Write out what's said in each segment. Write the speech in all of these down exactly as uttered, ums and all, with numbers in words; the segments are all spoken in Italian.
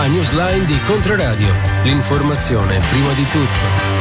La newsline di Controradio. L'informazione prima di tutto.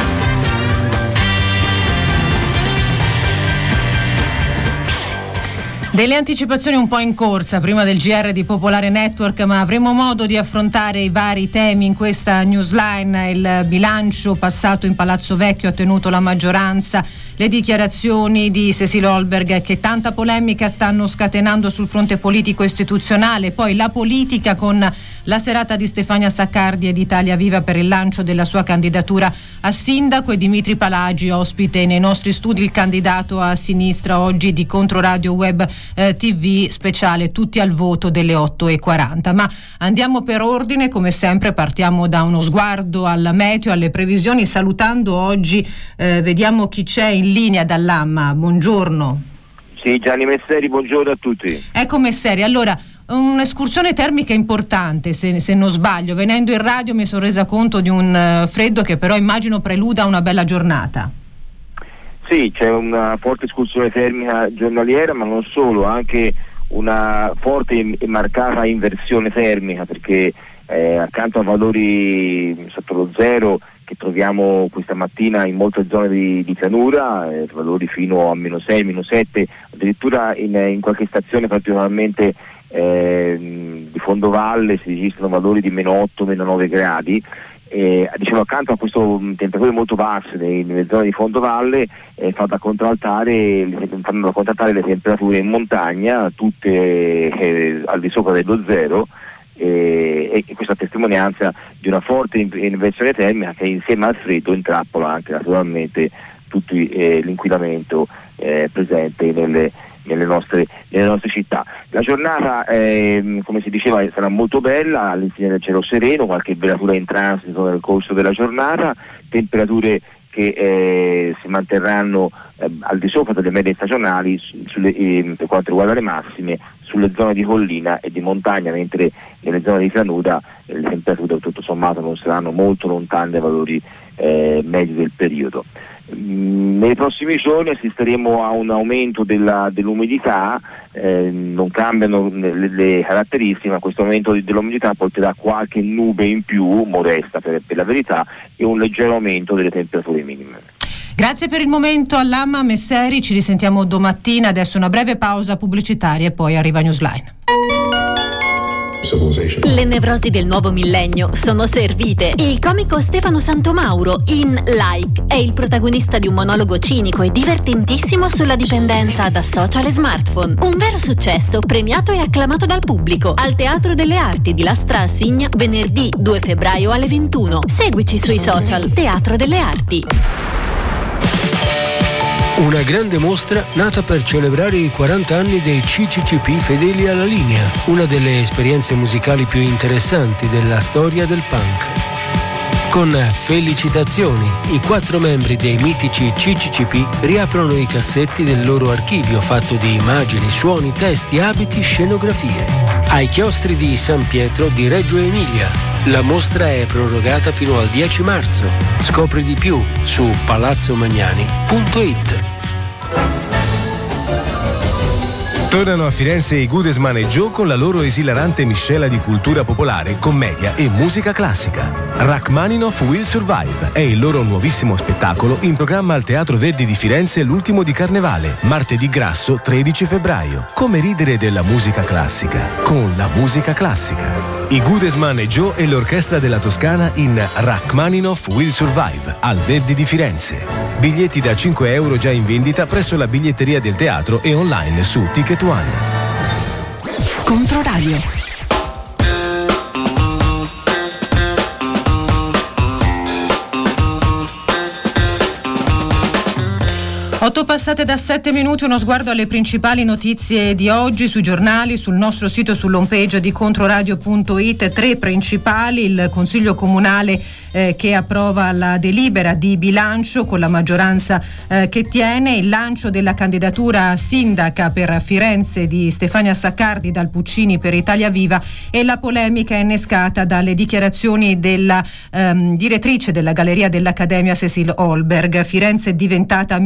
Delle anticipazioni un po' in corsa prima del G R di Popolare Network, ma avremo modo di affrontare i vari temi in questa newsline. Il bilancio passato in Palazzo Vecchio ha tenuto la maggioranza, le dichiarazioni di Cécile Holberg che tanta polemica stanno scatenando sul fronte politico istituzionale, poi la politica con la serata di Stefania Saccardi ed Italia Viva per il lancio della sua candidatura a sindaco, e Dimitri Palagi ospite nei nostri studi, il candidato a sinistra oggi di Controradio Web eh, T V speciale Tutti al voto delle otto e quaranta. Ma andiamo per ordine, come sempre partiamo da uno sguardo al meteo, alle previsioni, salutando oggi eh, vediamo chi c'è in linea dall'Amma. Buongiorno. Sì, Gianni Messeri, buongiorno a tutti. Ecco Messeri, allora un'escursione termica importante, se, se non sbaglio. Venendo in radio mi sono resa conto di un uh, freddo che però immagino preluda a una bella giornata. Sì, c'è una forte escursione termica giornaliera, ma non solo, anche una forte e marcata inversione termica, perché eh, accanto a valori sotto lo zero che troviamo questa mattina in molte zone di, di pianura, eh, valori fino a meno sei, meno sette, addirittura in, in qualche stazione particolarmente eh, di fondovalle si registrano valori di meno otto, meno nove gradi. Eh, diciamo, accanto a queste temperature molto basse nei, nelle zone di fondovalle eh, fa da contraltare, fanno da contraltare le temperature in montagna, tutte eh, al di sopra dello zero, eh, e questa testimonianza di una forte inversione termica che insieme al freddo intrappola anche naturalmente tutto eh, l'inquinamento eh, presente nelle Nelle nostre, nelle nostre città. La giornata, eh, come si diceva, sarà molto bella, all'insegna del cielo sereno, qualche velatura in transito nel corso della giornata, temperature che eh, si manterranno eh, al di sopra delle medie stagionali sulle, eh, per quanto riguarda le massime sulle zone di collina e di montagna, mentre nelle zone di pianura eh, le temperature tutto sommato non saranno molto lontane dai valori eh, medi del periodo. Nei prossimi giorni assisteremo a un aumento della, dell'umidità, eh, non cambiano le, le caratteristiche, ma questo aumento dell'umidità porterà qualche nube in più, modesta per, per la verità, e un leggero aumento delle temperature minime. Grazie per il momento all'Amma Messeri, ci risentiamo domattina, adesso una breve pausa pubblicitaria e poi arriva Newsline. Le nevrosi del nuovo millennio sono servite. Il comico Stefano Santomauro in Like è il protagonista di un monologo cinico e divertentissimo sulla dipendenza da social e smartphone. Un vero successo, premiato e acclamato dal pubblico. Al Teatro delle Arti di Lastra a Signa, venerdì due febbraio alle ventuno. Seguici sui social Teatro delle Arti. Una grande mostra nata per celebrare i quaranta anni dei C C C P fedeli alla linea, una delle esperienze musicali più interessanti della storia del punk. Con felicitazioni, i quattro membri dei mitici C C C P riaprono i cassetti del loro archivio fatto di immagini, suoni, testi, abiti, scenografie. Ai chiostri di San Pietro di Reggio Emilia. La mostra è prorogata fino al dieci marzo. Scopri di più su palazzo magnani punto it. Tornano a Firenze i Goodesman e Joe con la loro esilarante miscela di cultura popolare, commedia e musica classica. Rachmaninoff Will Survive è il loro nuovissimo spettacolo in programma al Teatro Verdi di Firenze l'ultimo di Carnevale, martedì grasso tredici febbraio. Come ridere della musica classica con la musica classica. I Goodesman e Joe e l'Orchestra della Toscana in Rachmaninoff Will Survive al Verdi di Firenze. Biglietti da cinque euro già in vendita presso la biglietteria del teatro e online su Ticket One. Controradio. Otto passate da sette minuti, uno sguardo alle principali notizie di oggi sui giornali, sul nostro sito, sull'home page di controradio punto it. Tre principali: il Consiglio Comunale eh, che approva la delibera di bilancio con la maggioranza eh, che tiene, il lancio della candidatura sindaca per Firenze di Stefania Saccardi dal Puccini per Italia Viva e la polemica innescata dalle dichiarazioni della ehm, direttrice della Galleria dell'Accademia Cécile Holberg. Firenze è diventata meretrice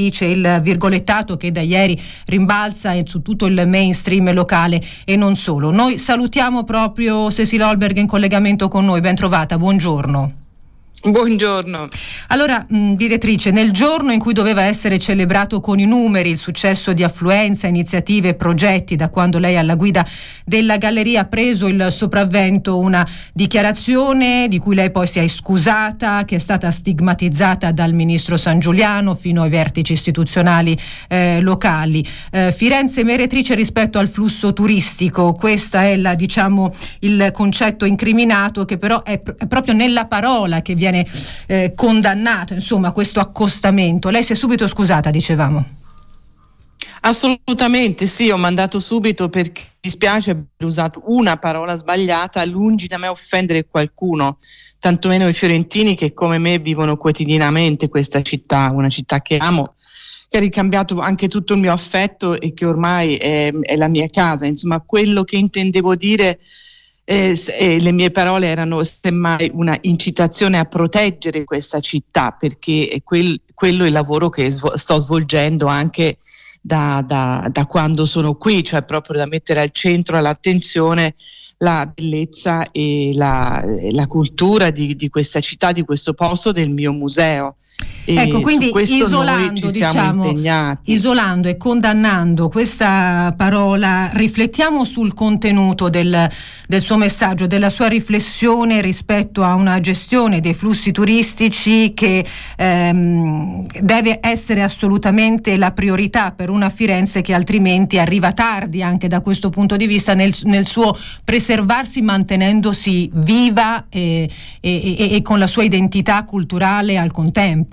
direttrice, il virgolettato che da ieri rimbalza su tutto il mainstream locale e non solo. Noi salutiamo proprio Cecilia Holberg in collegamento con noi, ben trovata, buongiorno. Buongiorno. Allora, mh, direttrice, nel giorno in cui doveva essere celebrato con i numeri il successo di affluenza, iniziative e progetti da quando lei è alla guida della galleria, ha preso il sopravvento una dichiarazione di cui lei poi si è scusata, che è stata stigmatizzata dal ministro Sangiuliano fino ai vertici istituzionali eh, locali. Eh, Firenze meretrice rispetto al flusso turistico, questo è la, diciamo, il concetto incriminato, che però è, pr- è proprio nella parola che viene Eh, condannato, insomma, questo accostamento. Lei si è subito scusata, dicevamo. Assolutamente sì, ho mandato subito perché mi dispiace aver usato una parola sbagliata, lungi da me offendere qualcuno, tantomeno i fiorentini che come me vivono quotidianamente questa città, una città che amo, che ha ricambiato anche tutto il mio affetto e che ormai è, è la mia casa. Insomma, quello che intendevo dire, Eh, eh, le mie parole erano semmai una incitazione a proteggere questa città, perché è quel, quello è il lavoro che svo- sto svolgendo anche da, da, da quando sono qui, cioè proprio da mettere al centro, all'attenzione la bellezza e la, la cultura di, di questa città, di questo posto, del mio museo. E ecco, quindi isolando, diciamo, isolando e condannando questa parola, riflettiamo sul contenuto del, del suo messaggio, della sua riflessione rispetto a una gestione dei flussi turistici che ehm, deve essere assolutamente la priorità per una Firenze che altrimenti arriva tardi anche da questo punto di vista nel, nel suo preservarsi, mantenendosi viva e, e, e, e con la sua identità culturale al contempo.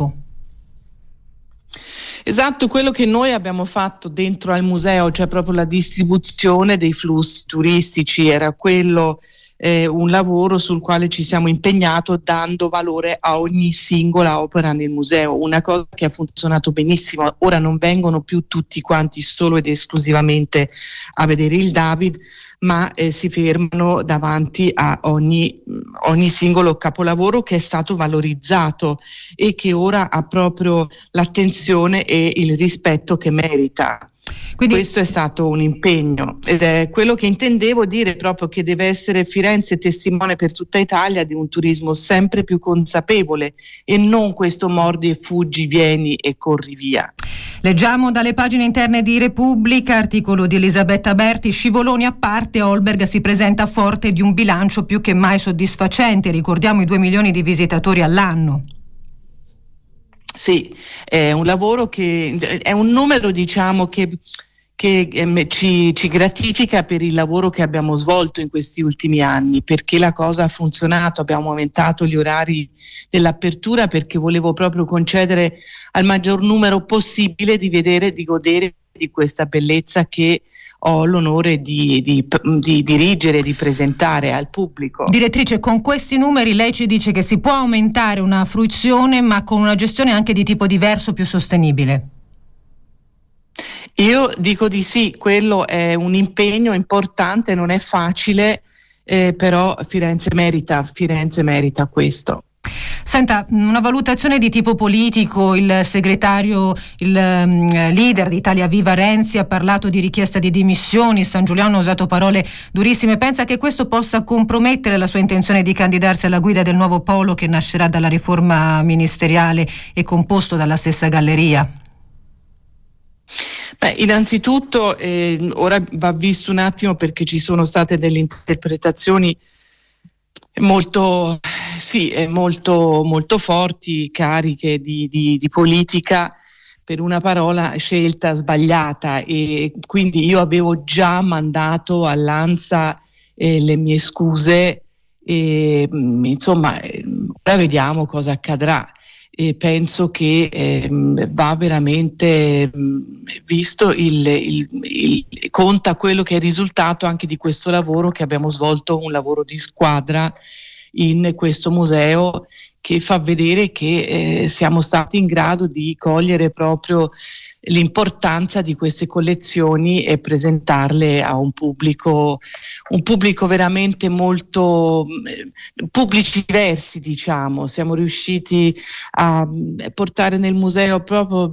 Esatto, quello che noi abbiamo fatto dentro al museo, cioè proprio la distribuzione dei flussi turistici, era quello eh, un lavoro sul quale ci siamo impegnati, dando valore a ogni singola opera nel museo, una cosa che ha funzionato benissimo. Ora non vengono più tutti quanti solo ed esclusivamente a vedere il David, ma eh, si fermano davanti a ogni, ogni singolo capolavoro che è stato valorizzato e che ora ha proprio l'attenzione e il rispetto che merita. Quindi questo è stato un impegno ed è quello che intendevo dire, proprio che deve essere Firenze testimone per tutta Italia di un turismo sempre più consapevole e non questo mordi e fuggi, vieni e corri via. Leggiamo dalle pagine interne di Repubblica, articolo di Elisabetta Berti: scivoloni a parte, Holberg si presenta forte di un bilancio più che mai soddisfacente, ricordiamo i due milioni di visitatori all'anno. Sì, è un lavoro che è un numero, diciamo, che, che eh, ci, ci gratifica per il lavoro che abbiamo svolto in questi ultimi anni, perché la cosa ha funzionato. Abbiamo aumentato gli orari dell'apertura perché volevo proprio concedere al maggior numero possibile di vedere, di godere di questa bellezza che ho l'onore di, di, di dirigere, di presentare al pubblico. Direttrice, con questi numeri lei ci dice che si può aumentare una fruizione, ma con una gestione anche di tipo diverso, più sostenibile. Io dico di sì, quello è un impegno importante, non è facile, eh, però Firenze merita, Firenze merita questo. Senta, una valutazione di tipo politico: il segretario, il um, leader di Italia Viva Renzi ha parlato di richiesta di dimissioni, Sangiuliano ha usato parole durissime. Pensa che questo possa compromettere la sua intenzione di candidarsi alla guida del nuovo polo che nascerà dalla riforma ministeriale e composto dalla stessa galleria? Beh, innanzitutto eh, ora va visto un attimo, perché ci sono state delle interpretazioni molto, sì, molto, molto forti, cariche di, di, di politica per una parola scelta sbagliata, e quindi io avevo già mandato all'ANSA eh, le mie scuse e insomma ora vediamo cosa accadrà. E penso che eh, va veramente mh, visto il, il, il conta quello che è il risultato anche di questo lavoro che abbiamo svolto, un lavoro di squadra in questo museo, che fa vedere che eh, siamo stati in grado di cogliere proprio l'importanza di queste collezioni e presentarle a un pubblico un pubblico veramente molto eh, pubblici diversi, diciamo. Siamo riusciti a portare nel museo proprio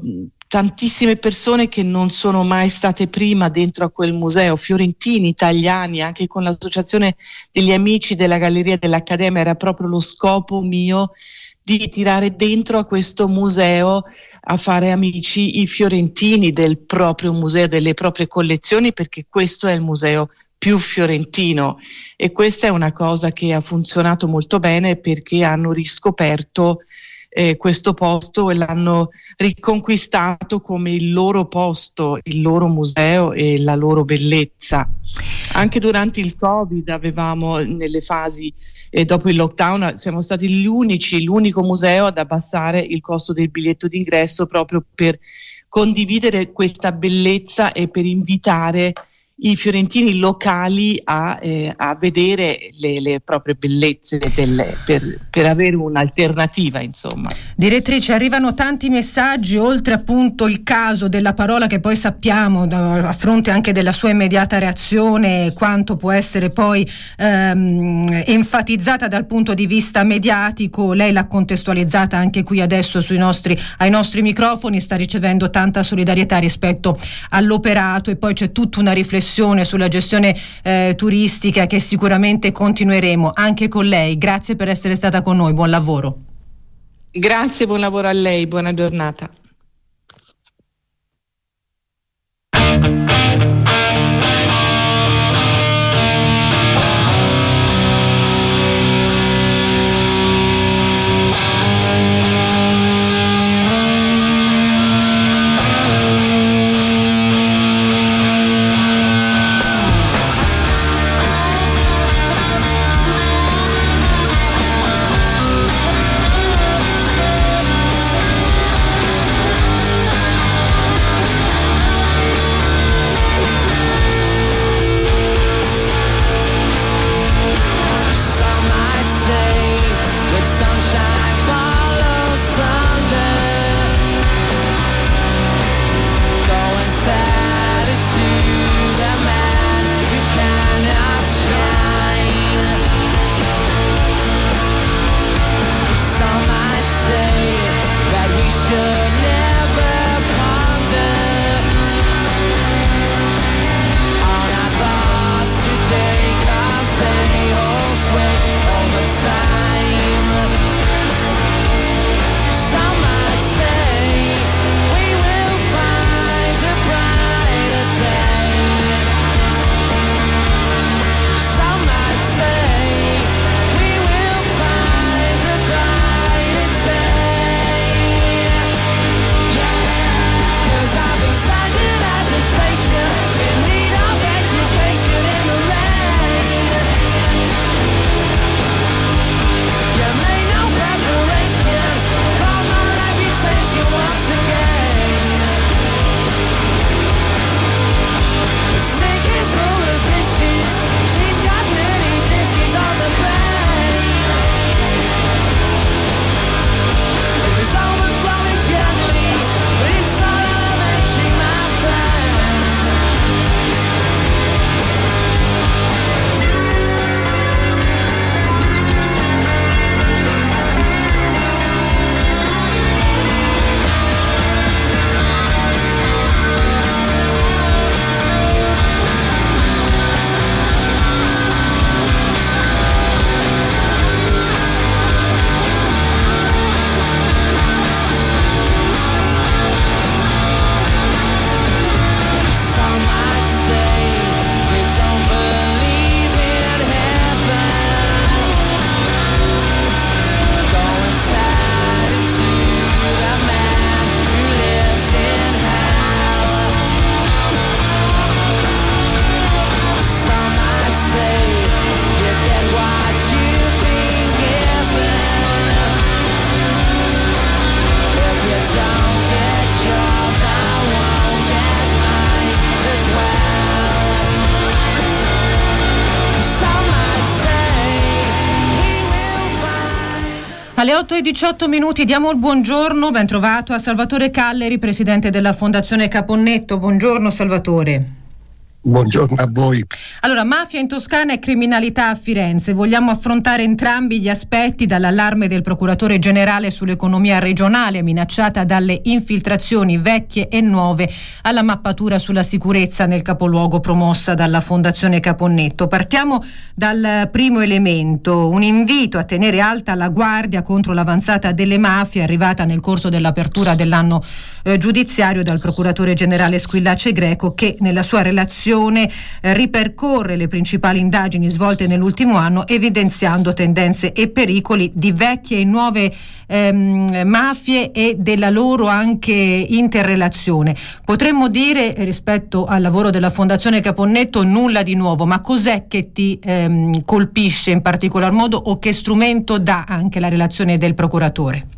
tantissime persone che non sono mai state prima dentro a quel museo, fiorentini, italiani, anche con l'associazione degli amici della Galleria dell'Accademia. Era proprio lo scopo mio di tirare dentro a questo museo, a fare amici i fiorentini del proprio museo, delle proprie collezioni, perché questo è il museo più fiorentino, e questa è una cosa che ha funzionato molto bene, perché hanno riscoperto eh, questo posto e l'hanno riconquistato come il loro posto, il loro museo e la loro bellezza. Anche durante il Covid avevamo, nelle fasi e dopo il lockdown, siamo stati gli unici, l'unico museo ad abbassare il costo del biglietto d'ingresso, proprio per condividere questa bellezza e per invitare i fiorentini locali a, eh, a vedere le, le proprie bellezze delle, per, per avere un'alternativa, insomma. Direttrice, arrivano tanti messaggi, oltre appunto il caso della parola, che poi sappiamo da, a fronte anche della sua immediata reazione quanto può essere poi ehm, enfatizzata dal punto di vista mediatico. Lei l'ha contestualizzata anche qui adesso sui nostri, ai nostri microfoni, sta ricevendo tanta solidarietà rispetto all'operato, e poi c'è tutta una riflessione sulla gestione eh, turistica che sicuramente continueremo anche con lei. Grazie per essere stata con noi, buon lavoro. Grazie, buon lavoro a lei, buona giornata. Alle otto e diciotto minuti diamo il buongiorno, ben trovato a Salvatore Calleri, presidente della Fondazione Caponnetto. Buongiorno Salvatore. Buongiorno a voi. Allora, mafia in Toscana e criminalità a Firenze. Vogliamo affrontare entrambi gli aspetti, dall'allarme del procuratore generale sull'economia regionale minacciata dalle infiltrazioni vecchie e nuove alla mappatura sulla sicurezza nel capoluogo promossa dalla Fondazione Caponnetto. Partiamo dal primo elemento, un invito a tenere alta la guardia contro l'avanzata delle mafie arrivata nel corso dell'apertura dell'anno eh, giudiziario dal procuratore generale Squillace Greco, che nella sua relazione Eh, ripercorre le principali indagini svolte nell'ultimo anno, evidenziando tendenze e pericoli di vecchie e nuove ehm, mafie e della loro anche interrelazione. Potremmo dire, rispetto al lavoro della Fondazione Caponnetto, nulla di nuovo, ma cos'è che ti ehm, colpisce in particolar modo, o che strumento dà anche la relazione del procuratore?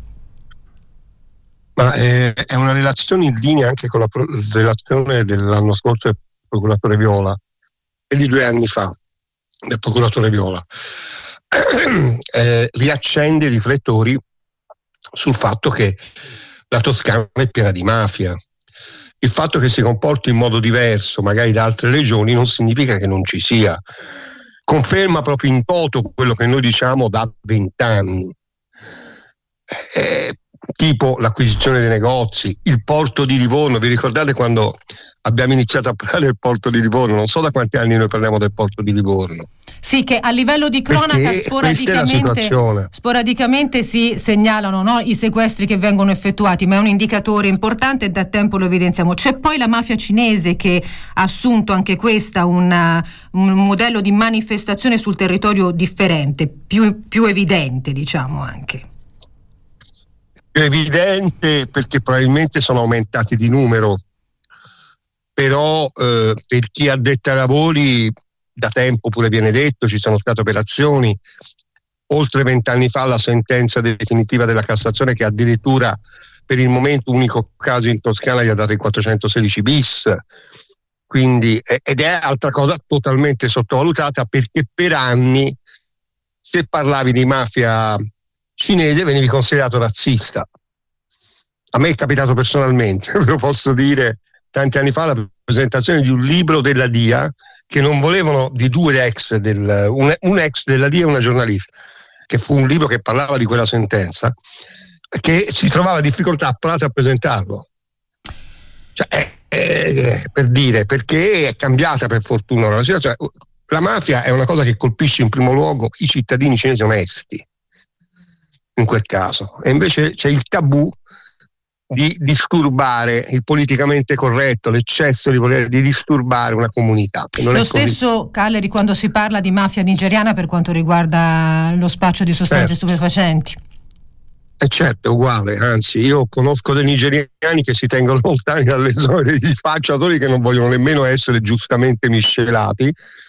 Ma è, è una relazione in linea anche con la pro- relazione dell'anno scorso del procuratore Viola e di due anni fa del procuratore Viola. eh, riaccende i riflettori sul fatto che la Toscana è piena di mafia. Il fatto che si comporti in modo diverso magari da altre regioni non significa che non ci sia. Conferma proprio in toto quello che noi diciamo da vent'anni. Eh, tipo l'acquisizione dei negozi, il porto di Livorno. Vi ricordate quando abbiamo iniziato a parlare del porto di Livorno? Non so da quanti anni noi parliamo del porto di Livorno. Sì, che a livello di cronaca sporadicamente, sporadicamente si segnalano, no, i sequestri che vengono effettuati, ma è un indicatore importante e da tempo lo evidenziamo. C'è poi la mafia cinese, che ha assunto anche questa una, un modello di manifestazione sul territorio differente, più, più evidente, diciamo anche. Più evidente perché probabilmente sono aumentati di numero, però eh, per chi addetta ai lavori da tempo pure viene detto, ci sono state operazioni. Oltre vent'anni fa la sentenza definitiva della Cassazione, che addirittura per il momento unico caso in Toscana gli ha dato il quattrocentosedici bis, quindi, ed è altra cosa totalmente sottovalutata, perché per anni se parlavi di mafia cinese venivi considerato razzista. A me è capitato personalmente, ve lo posso dire, tanti anni fa, la presentazione di un libro della D I A, che non volevano, di due ex, del, un, un ex della D I A e una giornalista, che fu un libro che parlava di quella sentenza, che si trovava difficoltà a Prato a presentarlo. Cioè, è, è, per dire, perché è cambiata per fortuna la situazione. La mafia è una cosa che colpisce in primo luogo i cittadini cinesi onesti, in quel caso, e invece c'è il tabù di disturbare il politicamente corretto, l'eccesso di voler di disturbare una comunità. Non lo è stesso così. Caleri, quando si parla di mafia nigeriana per quanto riguarda lo spaccio di sostanze certo. stupefacenti. E certo, è uguale, anzi io conosco dei nigeriani che si tengono lontani dalle zone degli spacciatori, che non vogliono nemmeno essere giustamente miscelati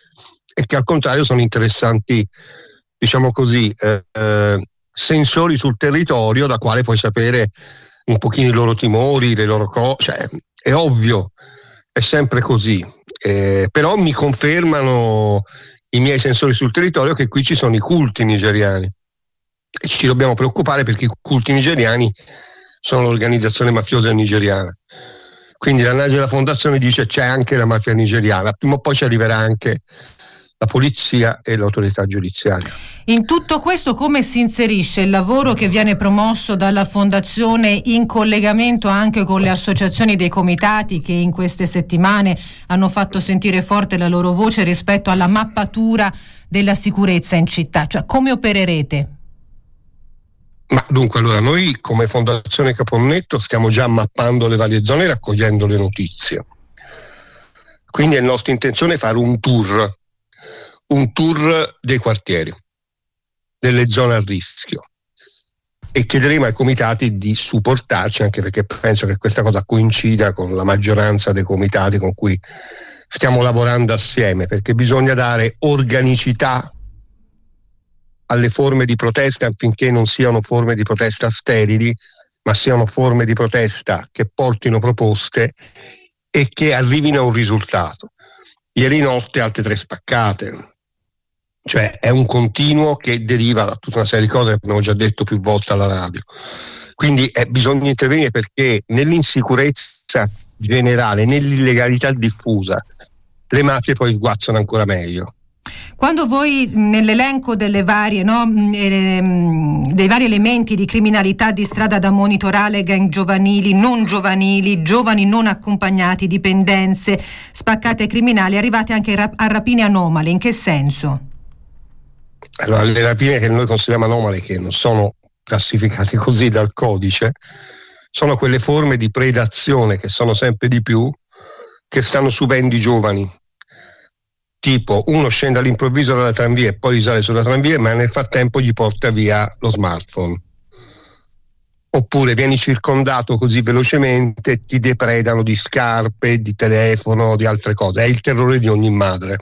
e che al contrario sono interessanti, diciamo così, eh, eh, sensori sul territorio da quale puoi sapere un pochino i loro timori, le loro cose, cioè è ovvio, è sempre così, eh, però mi confermano i miei sensori sul territorio che qui ci sono i culti nigeriani e ci dobbiamo preoccupare, perché i culti nigeriani sono l'organizzazione mafiosa nigeriana. Quindi l'analisi della fondazione dice c'è anche la mafia nigeriana, prima o poi ci arriverà anche la polizia e l'autorità giudiziaria. In tutto questo come si inserisce il lavoro che viene promosso dalla Fondazione in collegamento anche con le associazioni dei comitati, che in queste settimane hanno fatto sentire forte la loro voce rispetto alla mappatura della sicurezza in città? Cioè, come opererete? Ma dunque, allora, noi come Fondazione Caponnetto stiamo già mappando le varie zone e raccogliendo le notizie. Quindi è nostra intenzione fare un tour un tour dei quartieri, delle zone a rischio, e chiederemo ai comitati di supportarci, anche perché penso che questa cosa coincida con la maggioranza dei comitati con cui stiamo lavorando assieme, perché bisogna dare organicità alle forme di protesta, affinché non siano forme di protesta sterili, ma siano forme di protesta che portino proposte e che arrivino a un risultato. Ieri notte altre tre spaccate. Cioè è un continuo che deriva da tutta una serie di cose che abbiamo già detto più volte alla radio. Quindi eh, bisogna intervenire, perché nell'insicurezza generale, nell'illegalità diffusa, le mafie poi sguazzano ancora meglio. Quando voi nell'elenco delle varie, no, dei vari elementi di criminalità di strada da monitorare, gang giovanili, non giovanili, giovani non accompagnati, dipendenze, spaccate criminali, arrivate anche a rapine anomale, in che senso? Allora, le rapine che noi consideriamo anomale, che non sono classificate così dal codice, sono quelle forme di predazione che sono sempre di più, che stanno subendo i giovani. Tipo, uno scende all'improvviso dalla tranvia e poi risale sulla tranvia, ma nel frattempo gli porta via lo smartphone. Oppure vieni circondato così velocemente e ti depredano di scarpe, di telefono, di altre cose. È il terrore di ogni madre.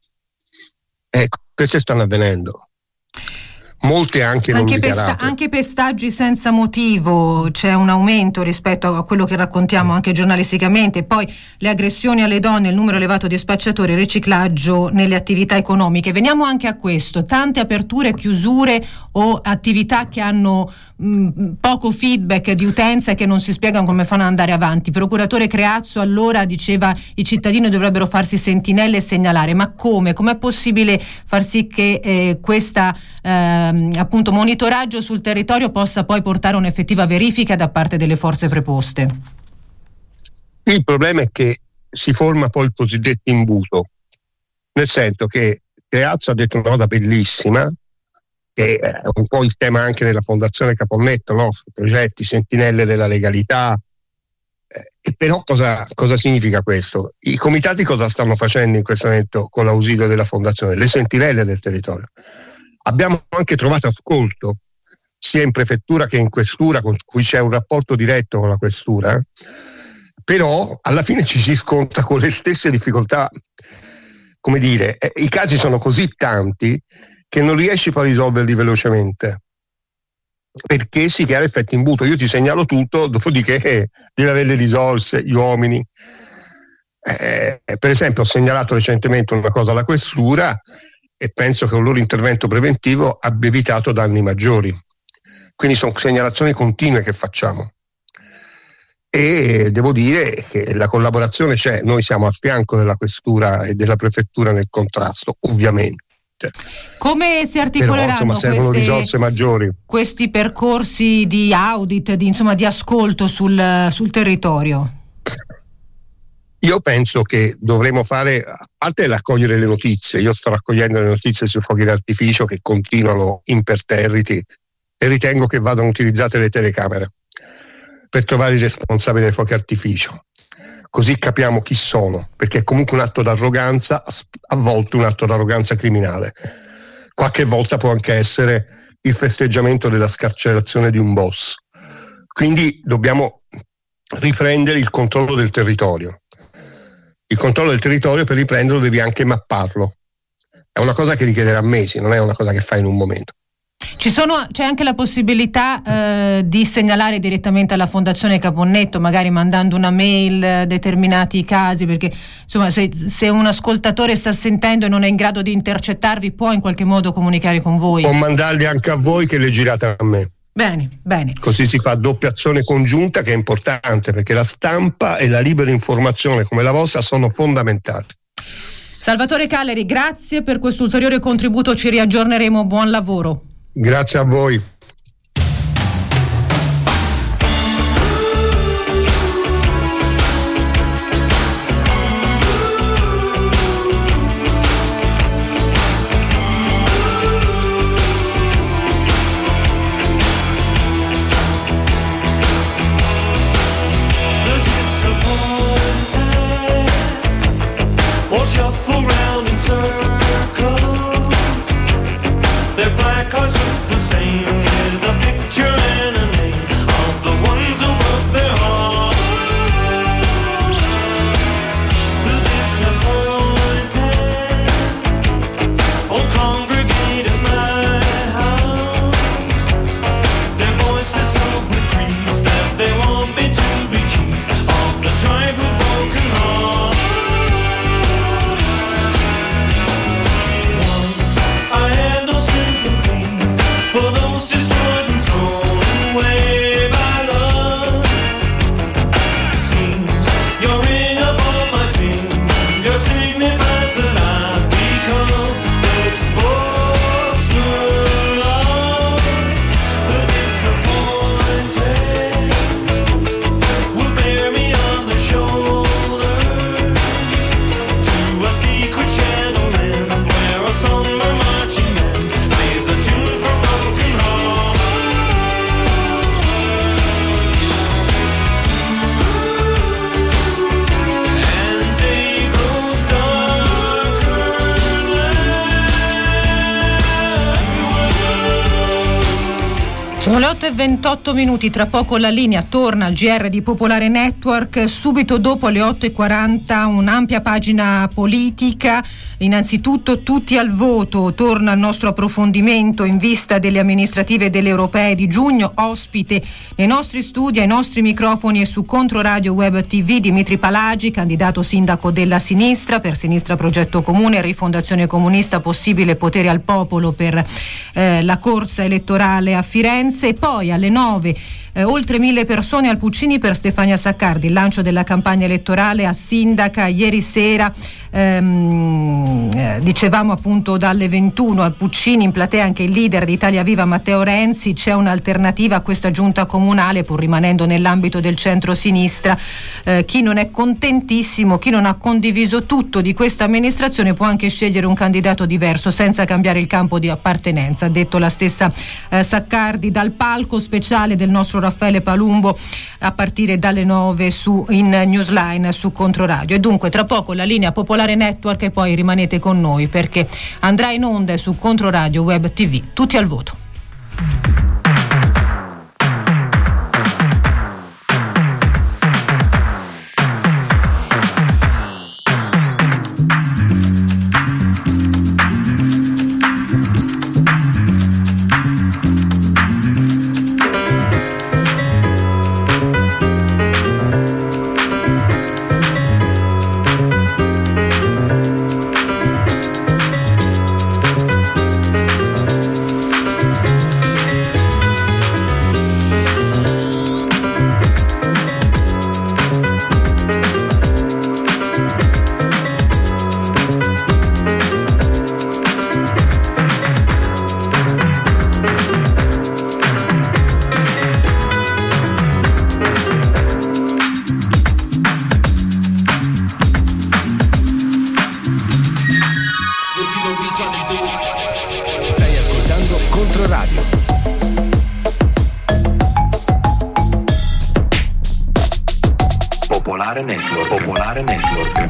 Ecco, queste stanno avvenendo. Molte anche non anche, dichiarate. Pesta- anche pestaggi senza motivo, c'è un aumento rispetto a quello che raccontiamo anche giornalisticamente. Poi le aggressioni alle donne, il numero elevato di spacciatori, il riciclaggio nelle attività economiche. Veniamo anche a questo, tante aperture, chiusure o attività che hanno mh, poco feedback di utenza e che non si spiegano come fanno ad andare avanti. Procuratore Creazzo allora diceva i cittadini dovrebbero farsi sentinelle e segnalare, ma come? Com'è possibile far sì che eh, questa eh, appunto monitoraggio sul territorio possa poi portare un'effettiva verifica da parte delle forze preposte? Il problema è che si forma poi il cosiddetto imbuto, nel senso che Creazzo ha detto una cosa bellissima, che è un po' il tema anche della Fondazione Caponnetto, no? Progetti, sentinelle della legalità. E però cosa, cosa significa questo? I comitati cosa stanno facendo in questo momento con l'ausilio della Fondazione? Le sentinelle del territorio. Abbiamo anche trovato ascolto sia in prefettura che in questura, con cui c'è un rapporto diretto con la questura, però alla fine ci si scontra con le stesse difficoltà. Come dire, eh, i casi sono così tanti che non riesci poi a risolverli velocemente, perché si crea effetto imbuto. Io ti segnalo tutto, dopodiché eh, devi avere le risorse, gli uomini. Eh, per esempio ho segnalato recentemente una cosa alla questura e penso che un loro intervento preventivo abbia evitato danni maggiori. Quindi sono segnalazioni continue che facciamo. E devo dire che la collaborazione c'è, noi siamo a fianco della questura e della prefettura nel contrasto, ovviamente. Come si articoleranno Però, insomma, servono queste, risorse maggiori. questi percorsi di audit, di, insomma, di ascolto sul, sul territorio? Io penso che dovremo fare, a parte raccogliere le notizie, io sto raccogliendo le notizie sui fuochi d'artificio che continuano imperterriti e ritengo che vadano utilizzate le telecamere per trovare i responsabili dei fuochi d'artificio, così capiamo chi sono, perché è comunque un atto d'arroganza, a volte un atto d'arroganza criminale, qualche volta può anche essere il festeggiamento della scarcerazione di un boss. Quindi dobbiamo riprendere il controllo del territorio. Il controllo del territorio, per riprenderlo devi anche mapparlo. È una cosa che richiederà mesi, non è una cosa che fai in un momento. Ci sono, c'è anche la possibilità eh, di segnalare direttamente alla Fondazione Caponnetto, magari mandando una mail eh, determinati casi, perché insomma se, se un ascoltatore sta sentendo e non è in grado di intercettarvi può in qualche modo comunicare con voi. Può mandarli anche a voi che le girate a me. Bene, bene. Così si fa doppia azione congiunta, che è importante, perché la stampa e la libera informazione come la vostra sono fondamentali. Salvatore Calleri, grazie per questo ulteriore contributo, ci riaggiorneremo, buon lavoro. Grazie a voi. Sono le otto e ventotto minuti, tra poco la linea torna al G R di Popolare Network, subito dopo alle otto e quaranta un'ampia pagina politica. Innanzitutto tutti al voto, torna il nostro approfondimento in vista delle amministrative e delle europee di giugno, ospite nei nostri studi, ai nostri microfoni e su Controradio Web T V Dimitri Palagi, candidato sindaco della sinistra per Sinistra Progetto Comune, Rifondazione Comunista, Possibile Potere al Popolo per eh, la corsa elettorale a Firenze. E poi alle nove eh, oltre mille persone al Puccini per Stefania Saccardi, il lancio della campagna elettorale a sindaca ieri sera, ehm, eh, dicevamo appunto dalle ventuno al Puccini, in platea anche il leader di Italia Viva Matteo Renzi. C'è un'alternativa a questa giunta comunale, pur rimanendo nell'ambito del centro-sinistra. Eh, chi non è contentissimo, chi non ha condiviso tutto di questa amministrazione può anche scegliere un candidato diverso senza cambiare il campo di appartenenza, ha detto la stessa eh, Saccardi dal palco speciale del nostro Raffaele Palumbo a partire dalle nove su in Newsline su Controradio. E dunque tra poco la linea Popolare Network e poi rimanete con noi perché andrà in onda su Controradio Web T V. Tutti al voto. Stai ascoltando Controradio. Popolare Network. Popolare Network.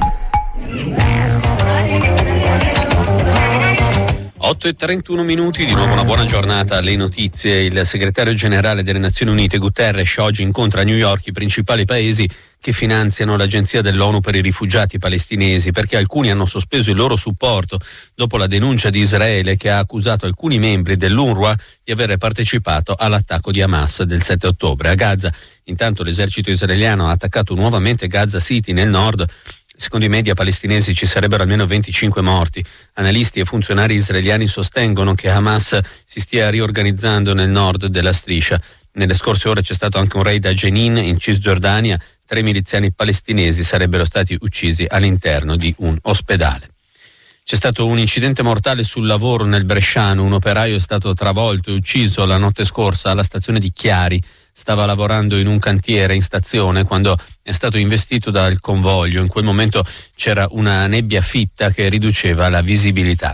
otto e trentuno minuti, di nuovo una buona giornata alle notizie. Il segretario generale delle Nazioni Unite Guterres oggi incontra a New York i principali paesi che finanziano l'Agenzia dell'ONU per i rifugiati palestinesi, perché alcuni hanno sospeso il loro supporto dopo la denuncia di Israele che ha accusato alcuni membri dell'UNRWA di aver partecipato all'attacco di Hamas del sette ottobre a Gaza. Intanto l'esercito israeliano ha attaccato nuovamente Gaza City nel nord. Secondo i media palestinesi ci sarebbero almeno venticinque morti. Analisti e funzionari israeliani sostengono che Hamas si stia riorganizzando nel nord della striscia. Nelle scorse ore c'è stato anche un raid a Jenin, in Cisgiordania. Tre miliziani palestinesi sarebbero stati uccisi all'interno di un ospedale. C'è stato un incidente mortale sul lavoro nel Bresciano. Un operaio è stato travolto e ucciso la notte scorsa alla stazione di Chiari. Stava lavorando in un cantiere in stazione quando è stato investito dal convoglio. In quel momento c'era una nebbia fitta che riduceva la visibilità.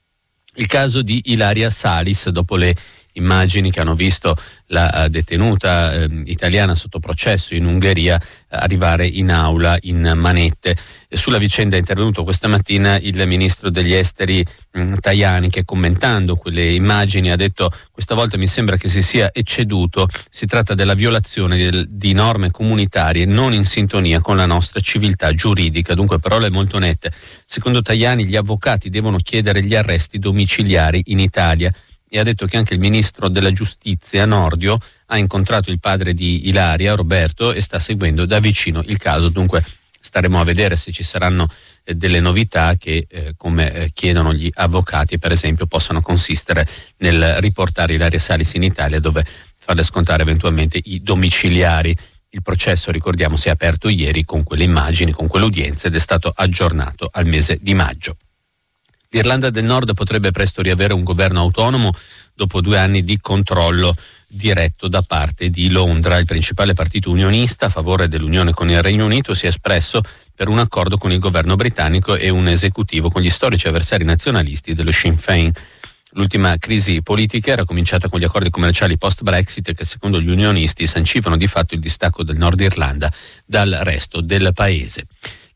Il caso di Ilaria Salis, dopo le immagini che hanno visto la uh, detenuta eh, italiana sotto processo in Ungheria uh, arrivare in aula in manette. E sulla vicenda è intervenuto questa mattina il ministro degli esteri mh, Tajani, che commentando quelle immagini ha detto: questa volta mi sembra che si sia ecceduto, si tratta della violazione di, di norme comunitarie non in sintonia con la nostra civiltà giuridica. Dunque parole molto nette. Secondo Tajani gli avvocati devono chiedere gli arresti domiciliari in Italia. E ha detto che anche il ministro della giustizia Nordio ha incontrato il padre di Ilaria, Roberto, e sta seguendo da vicino il caso. Dunque staremo a vedere se ci saranno eh, delle novità che, eh, come eh, chiedono gli avvocati, per esempio, possano consistere nel riportare Ilaria Salis in Italia, dove farle scontare eventualmente i domiciliari. Il processo, ricordiamo, si è aperto ieri con quelle immagini, con quell'udienza, ed è stato aggiornato al mese di maggio. L'Irlanda del Nord potrebbe presto riavere un governo autonomo dopo due anni di controllo diretto da parte di Londra. Il principale partito unionista a favore dell'unione con il Regno Unito si è espresso per un accordo con il governo britannico e un esecutivo con gli storici avversari nazionalisti dello Sinn Féin. L'ultima crisi politica era cominciata con gli accordi commerciali post-Brexit che, secondo gli unionisti, sancivano di fatto il distacco del Nord Irlanda dal resto del paese.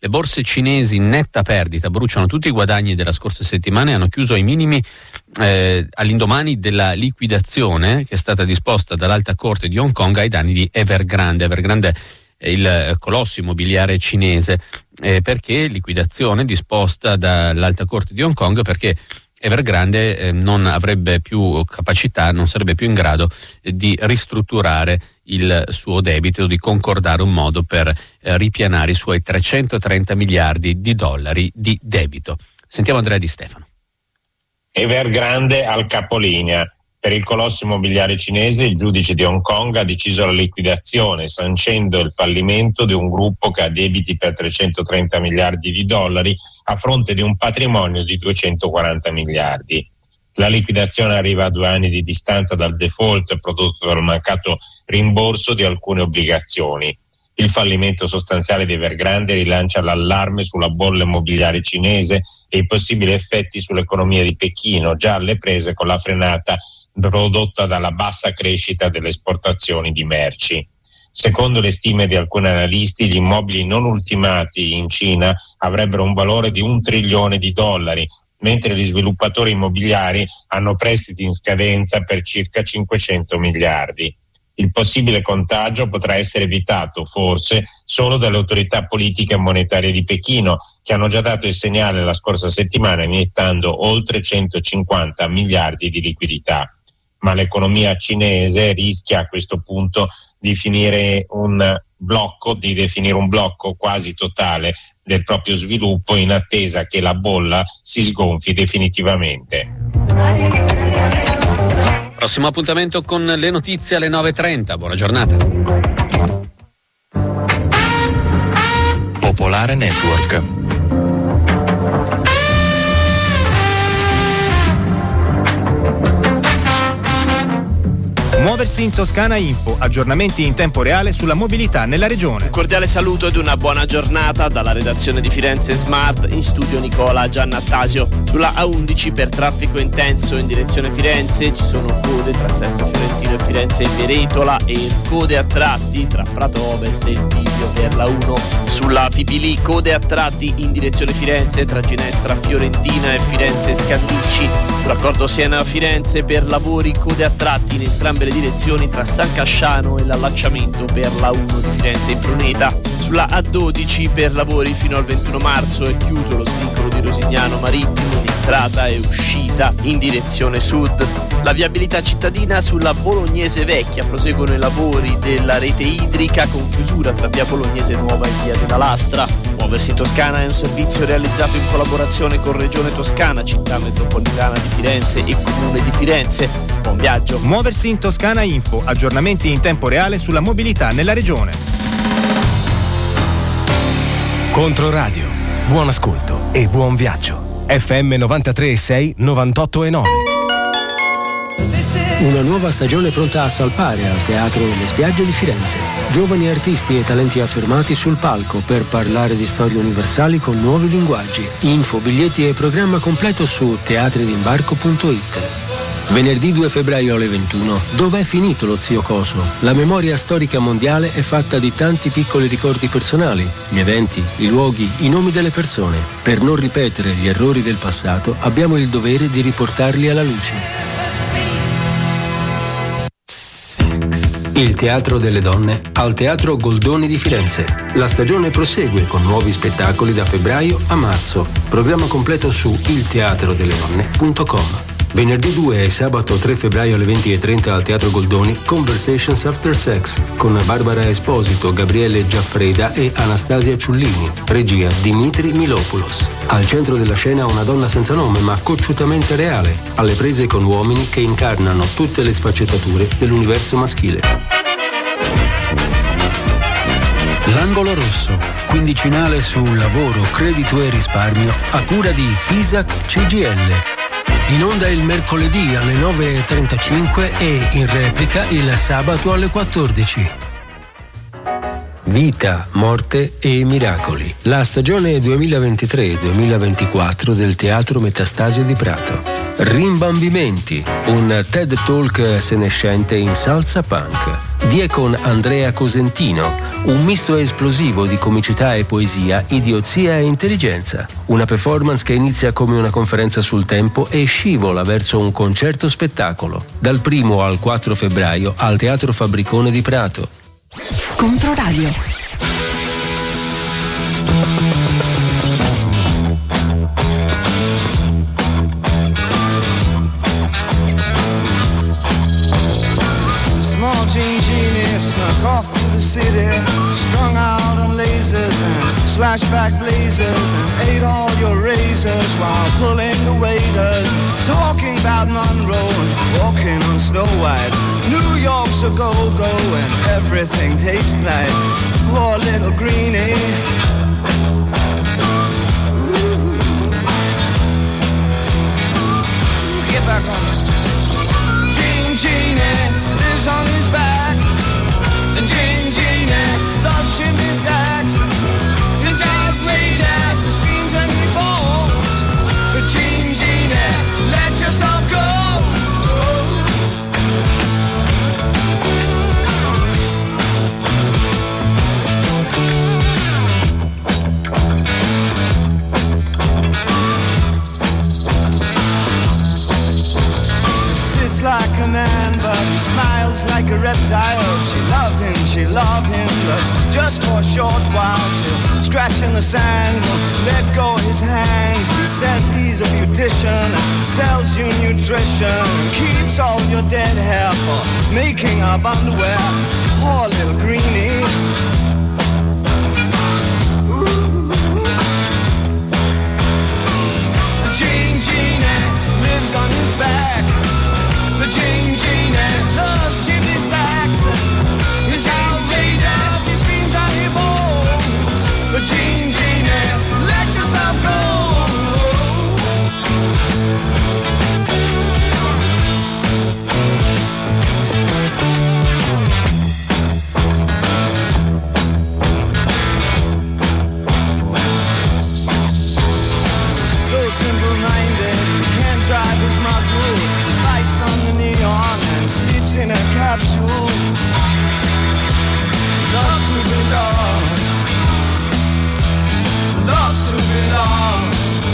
Le borse cinesi in netta perdita bruciano tutti i guadagni della scorsa settimana e hanno chiuso ai minimi eh, all'indomani della liquidazione che è stata disposta dall'Alta Corte di Hong Kong ai danni di Evergrande. Evergrande è il colosso immobiliare cinese, eh, perché liquidazione disposta dall'Alta Corte di Hong Kong perché Evergrande eh, non avrebbe più capacità, non sarebbe più in grado eh, di ristrutturare il suo debito, di concordare un modo per eh, ripianare i suoi trecentotrenta miliardi di dollari di debito. Sentiamo Andrea Di Stefano. Evergrande al capolinea. Per il colosso immobiliare cinese il giudice di Hong Kong ha deciso la liquidazione, sancendo il fallimento di un gruppo che ha debiti per trecentotrenta miliardi di dollari a fronte di un patrimonio di duecentoquaranta miliardi. La liquidazione arriva a due anni di distanza dal default prodotto dal mancato rimborso di alcune obbligazioni. Il fallimento sostanziale di Evergrande rilancia l'allarme sulla bolla immobiliare cinese e i possibili effetti sull'economia di Pechino, già alle prese con la frenata prodotta dalla bassa crescita delle esportazioni di merci. Secondo le stime di alcuni analisti, gli immobili non ultimati in Cina avrebbero un valore di un trilione di dollari, mentre gli sviluppatori immobiliari hanno prestiti in scadenza per circa cinquecento miliardi. Il possibile contagio potrà essere evitato, forse, solo dalle autorità politiche e monetarie di Pechino, che hanno già dato il segnale la scorsa settimana iniettando oltre centocinquanta miliardi di liquidità. Ma l'economia cinese rischia a questo punto di finire un blocco, di definire un blocco quasi totale del proprio sviluppo in attesa che la bolla si sgonfi definitivamente. Prossimo appuntamento con le notizie alle nove e trenta. Buona giornata. Popolare Network. Muoversi in Toscana Info, aggiornamenti in tempo reale sulla mobilità nella regione. Un cordiale saluto ed una buona giornata dalla redazione di Firenze Smart, in studio Nicola Giannattasio. Sulla A undici per traffico intenso in direzione Firenze ci sono code tra Sesto Fiorentino e Firenze Beretola e code a tratti tra Prato Ovest e il Bivio per la uno. Sulla Pipili code a tratti in direzione Firenze tra Ginestra Fiorentina e Firenze Scandicci. Sull'accordo Siena-Firenze per lavori code a tratti in entrambe le direzioni tra San Casciano e l'allacciamento per la uno di Firenze in Pruneta. Sulla A dodici per lavori fino al ventuno marzo è chiuso lo svincolo di Rosignano Marittimo in entrata e uscita in direzione sud. La viabilità cittadina sulla Bolognese Vecchia, proseguono i lavori della rete idrica con chiusura tra via Bolognese Nuova e via della Lastra. Muoversi in Toscana è un servizio realizzato in collaborazione con Regione Toscana, Città Metropolitana di Firenze e Comune di Firenze. Buon viaggio. Muoversi in Toscana Info, aggiornamenti in tempo reale sulla mobilità nella regione. Controradio, buon ascolto e buon viaggio. F M novantatré e sei, novantotto e nove. Una nuova stagione pronta a salpare al Teatro delle Spiagge di Firenze. Giovani artisti e talenti affermati sul palco per parlare di storie universali con nuovi linguaggi. Info, biglietti e programma completo su teatridimbarco punto it. Venerdì due febbraio alle ventuno. Dov'è finito lo zio Coso? La memoria storica mondiale è fatta di tanti piccoli ricordi personali, gli eventi, i luoghi, i nomi delle persone. Per non ripetere gli errori del passato, abbiamo il dovere di riportarli alla luce. Il Teatro delle Donne al Teatro Goldoni di Firenze. La stagione prosegue con nuovi spettacoli da febbraio a marzo. Programma completo su il teatro delle donne punto com. Venerdì due e sabato tre febbraio alle venti e trenta al Teatro Goldoni, Conversations After Sex, con Barbara Esposito, Gabriele Giaffreda e Anastasia Ciullini, regia Dimitri Milopoulos. Al centro della scena una donna senza nome ma cocciutamente reale, alle prese con uomini che incarnano tutte le sfaccettature dell'universo maschile. L'angolo rosso, quindicinale su lavoro, credito e risparmio, a cura di Fisac C G L. In onda il mercoledì alle nove e trentacinque e in replica il sabato alle quattordici. Vita, morte e miracoli. La stagione duemilaventitré duemilaventiquattro del Teatro Metastasio di Prato. Rimbambimenti, un TED Talk senescente in salsa punk. Die con Andrea Cosentino, un misto esplosivo di comicità e poesia, idiozia e intelligenza. Una performance che inizia come una conferenza sul tempo e scivola verso un concerto spettacolo, dal primo al quattro febbraio al Teatro Fabbricone di Prato. Controradio. Snuck off to the city, strung out on lasers and slashback blazers, and ate all your razors while pulling the waiters, talking about Monroe and walking on Snow White. New York's a go-go and everything tastes like poor little greenie. Ooh. Get back on it. Gene Genie lives on his back. Gene Genie loves chimney stacks. He's outrageous, he screams and he bawls. But Gene Genie, let yourself go. Sits like a man, but he smiles like a reptile. She love him, she love him, but just for a short while. She'll scratch in the sand, won't let go of his hands. He says he's a beautician, sells you nutrition, keeps all your dead hair for making up underwear. Poor little greenie. Ooh. Gene Genie lives on his back. The Gene Genie loves chimney stacks. He's outrageous, he screams and he bawls. The Gene Genie, let yourself go. So simple-minded, he can't drive his muggle. He bites on the neon and sleeps in a capsule. Loves to belong, loves to belong.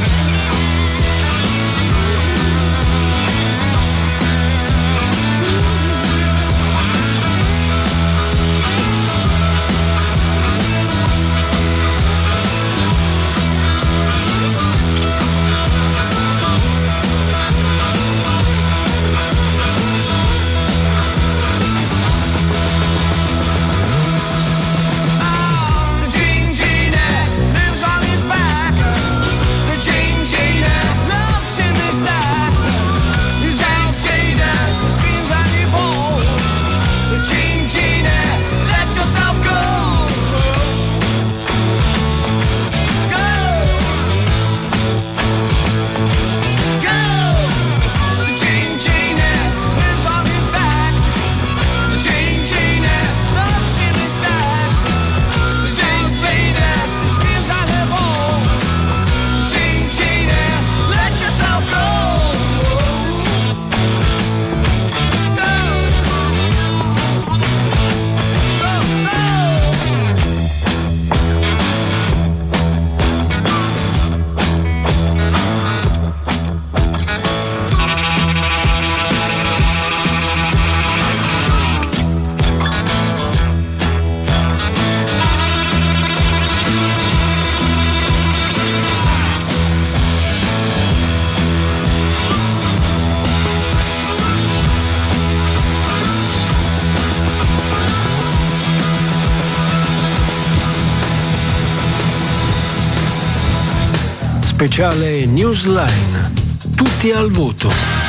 Speciale Newsline. Tutti al voto.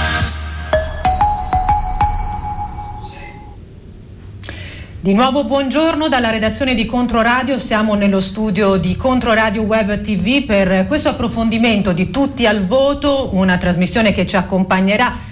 Di nuovo buongiorno dalla redazione di Controradio, siamo nello studio di Controradio Web T V per questo approfondimento di Tutti al voto, una trasmissione che ci accompagnerà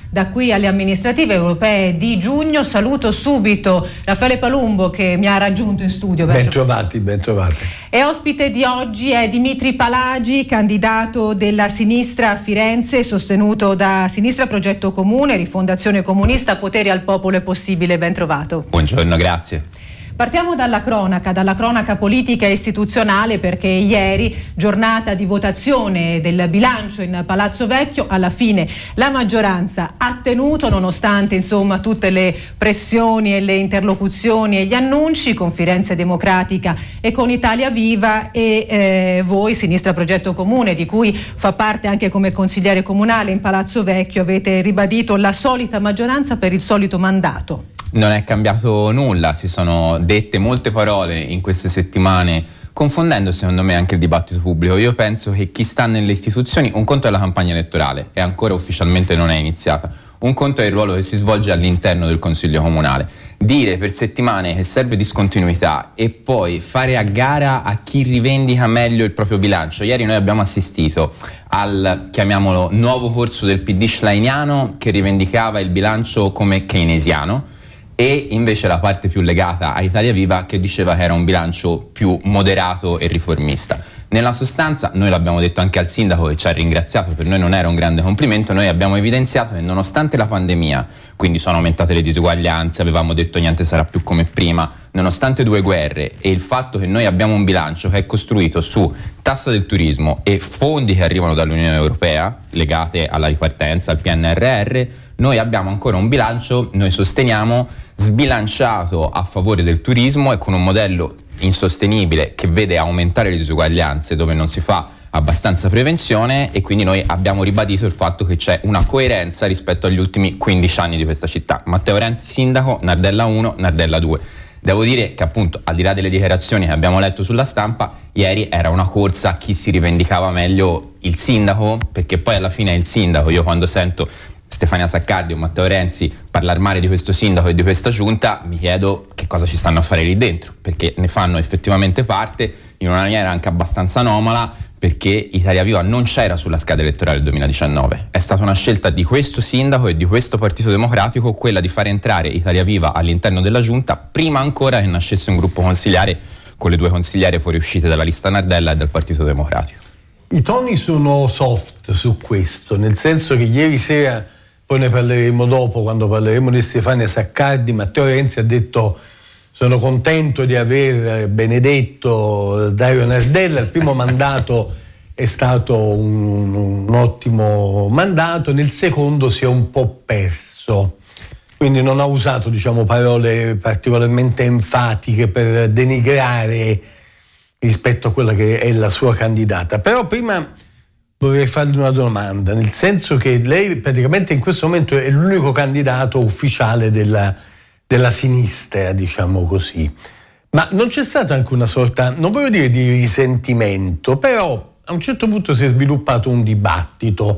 da qui alle amministrative europee di giugno. Saluto subito Raffaele Palumbo che mi ha raggiunto in studio. Ben trovati, ben trovati. E ospite di oggi è Dimitri Palagi, candidato della sinistra a Firenze, sostenuto da Sinistra Progetto Comune, Rifondazione Comunista, Potere al Popolo è Possibile. Ben trovato. Buongiorno, grazie. Partiamo dalla cronaca, dalla cronaca politica e istituzionale, perché ieri, giornata di votazione del bilancio in Palazzo Vecchio, alla fine la maggioranza ha tenuto, nonostante insomma tutte le pressioni e le interlocuzioni e gli annunci, con Firenze Democratica e con Italia Viva, e eh, voi, Sinistra Progetto Comune, di cui fa parte anche come consigliere comunale in Palazzo Vecchio, avete ribadito la solita maggioranza per il solito mandato. Non è cambiato nulla, si sono dette molte parole in queste settimane, confondendo secondo me anche il dibattito pubblico. Io penso che chi sta nelle istituzioni, un conto è la campagna elettorale e ancora ufficialmente non è iniziata, un conto è il ruolo che si svolge all'interno del Consiglio Comunale. Dire per settimane che serve discontinuità e poi fare a gara a chi rivendica meglio il proprio bilancio. Ieri noi abbiamo assistito al, chiamiamolo, nuovo corso del P D schleiniano, che rivendicava il bilancio come keynesiano, e invece la parte più legata a Italia Viva che diceva che era un bilancio più moderato e riformista. Nella sostanza, noi l'abbiamo detto anche al sindaco che ci ha ringraziato, per noi non era un grande complimento, noi abbiamo evidenziato che nonostante la pandemia, quindi sono aumentate le disuguaglianze, avevamo detto niente sarà più come prima, nonostante due guerre e il fatto che noi abbiamo un bilancio che è costruito su tassa del turismo e fondi che arrivano dall'Unione Europea legate alla ripartenza, al P N R R, noi abbiamo ancora un bilancio, noi sosteniamo, sbilanciato a favore del turismo e con un modello insostenibile che vede aumentare le disuguaglianze dove non si fa abbastanza prevenzione, e quindi noi abbiamo ribadito il fatto che c'è una coerenza rispetto agli ultimi quindici anni di questa città. Matteo Renzi sindaco, Nardella uno, Nardella due. Devo dire che appunto, al di là delle dichiarazioni che abbiamo letto sulla stampa, ieri era una corsa a chi si rivendicava meglio il sindaco, perché poi alla fine è il sindaco. Io quando sento Stefania Saccardi o Matteo Renzi parlare male di questo sindaco e di questa giunta, mi chiedo che cosa ci stanno a fare lì dentro, perché ne fanno effettivamente parte in una maniera anche abbastanza anomala, perché Italia Viva non c'era sulla scheda elettorale del duemiladiciannove. È stata una scelta di questo sindaco e di questo Partito Democratico quella di fare entrare Italia Viva all'interno della giunta prima ancora che nascesse un gruppo consigliare con le due consigliere fuoriuscite dalla lista Nardella e dal Partito Democratico. I toni sono soft su questo, nel senso che ieri sera, poi ne parleremo dopo quando parleremo di Stefania Saccardi, Matteo Renzi ha detto: sono contento di aver benedetto Dario Nardella, il primo mandato è stato un, un ottimo mandato, nel secondo si è un po' perso, quindi non ha usato, diciamo, parole particolarmente enfatiche per denigrare rispetto a quella che è la sua candidata. Però prima vorrei farle una domanda, nel senso che lei praticamente in questo momento è l'unico candidato ufficiale della, della sinistra, diciamo così. Ma non c'è stata anche una sorta, non voglio dire di risentimento, però a un certo punto si è sviluppato un dibattito,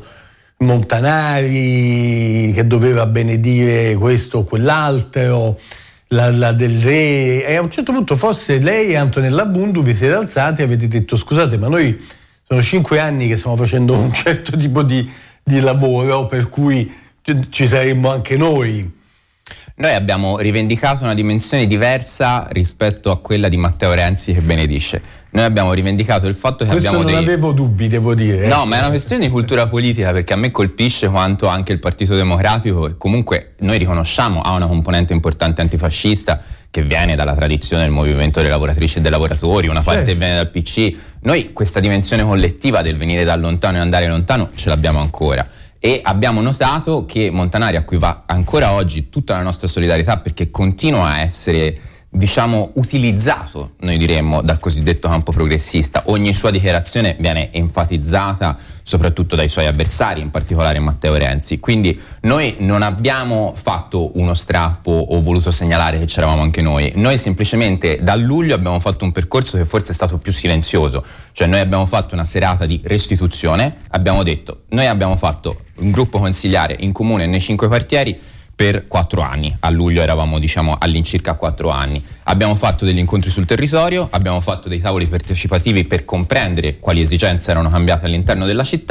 Montanari che doveva benedire questo o quell'altro, la, la del re, e a un certo punto forse lei e Antonella Bundu vi siete alzati e avete detto: scusate, ma noi sono cinque anni che stiamo facendo un certo tipo di, di lavoro, per cui ci saremmo anche noi. Noi abbiamo rivendicato una dimensione diversa rispetto a quella di Matteo Renzi che benedisce. Noi abbiamo rivendicato il fatto che Questo abbiamo non dei... avevo dubbi, devo dire. No, ma è una questione di cultura politica, perché a me colpisce quanto anche il Partito Democratico, e comunque noi riconosciamo, ha una componente importante antifascista che viene dalla tradizione del movimento delle lavoratrici e dei lavoratori, una parte certo. viene dal P C. Noi questa dimensione collettiva del venire da lontano e andare lontano ce l'abbiamo ancora. E abbiamo notato che Montanari, a cui va ancora oggi tutta la nostra solidarietà perché continua a essere, diciamo, utilizzato, noi diremmo, dal cosiddetto campo progressista, ogni sua dichiarazione viene enfatizzata soprattutto dai suoi avversari, in particolare Matteo Renzi. Quindi noi non abbiamo fatto uno strappo o voluto segnalare che c'eravamo anche noi, noi semplicemente da luglio abbiamo fatto un percorso che forse è stato più silenzioso, cioè noi abbiamo fatto una serata di restituzione, abbiamo detto, noi abbiamo fatto un gruppo consigliare in comune nei cinque quartieri per quattro anni, a luglio eravamo, diciamo, all'incirca quattro anni, abbiamo fatto degli incontri sul territorio, abbiamo fatto dei tavoli partecipativi per comprendere quali esigenze erano cambiate all'interno della città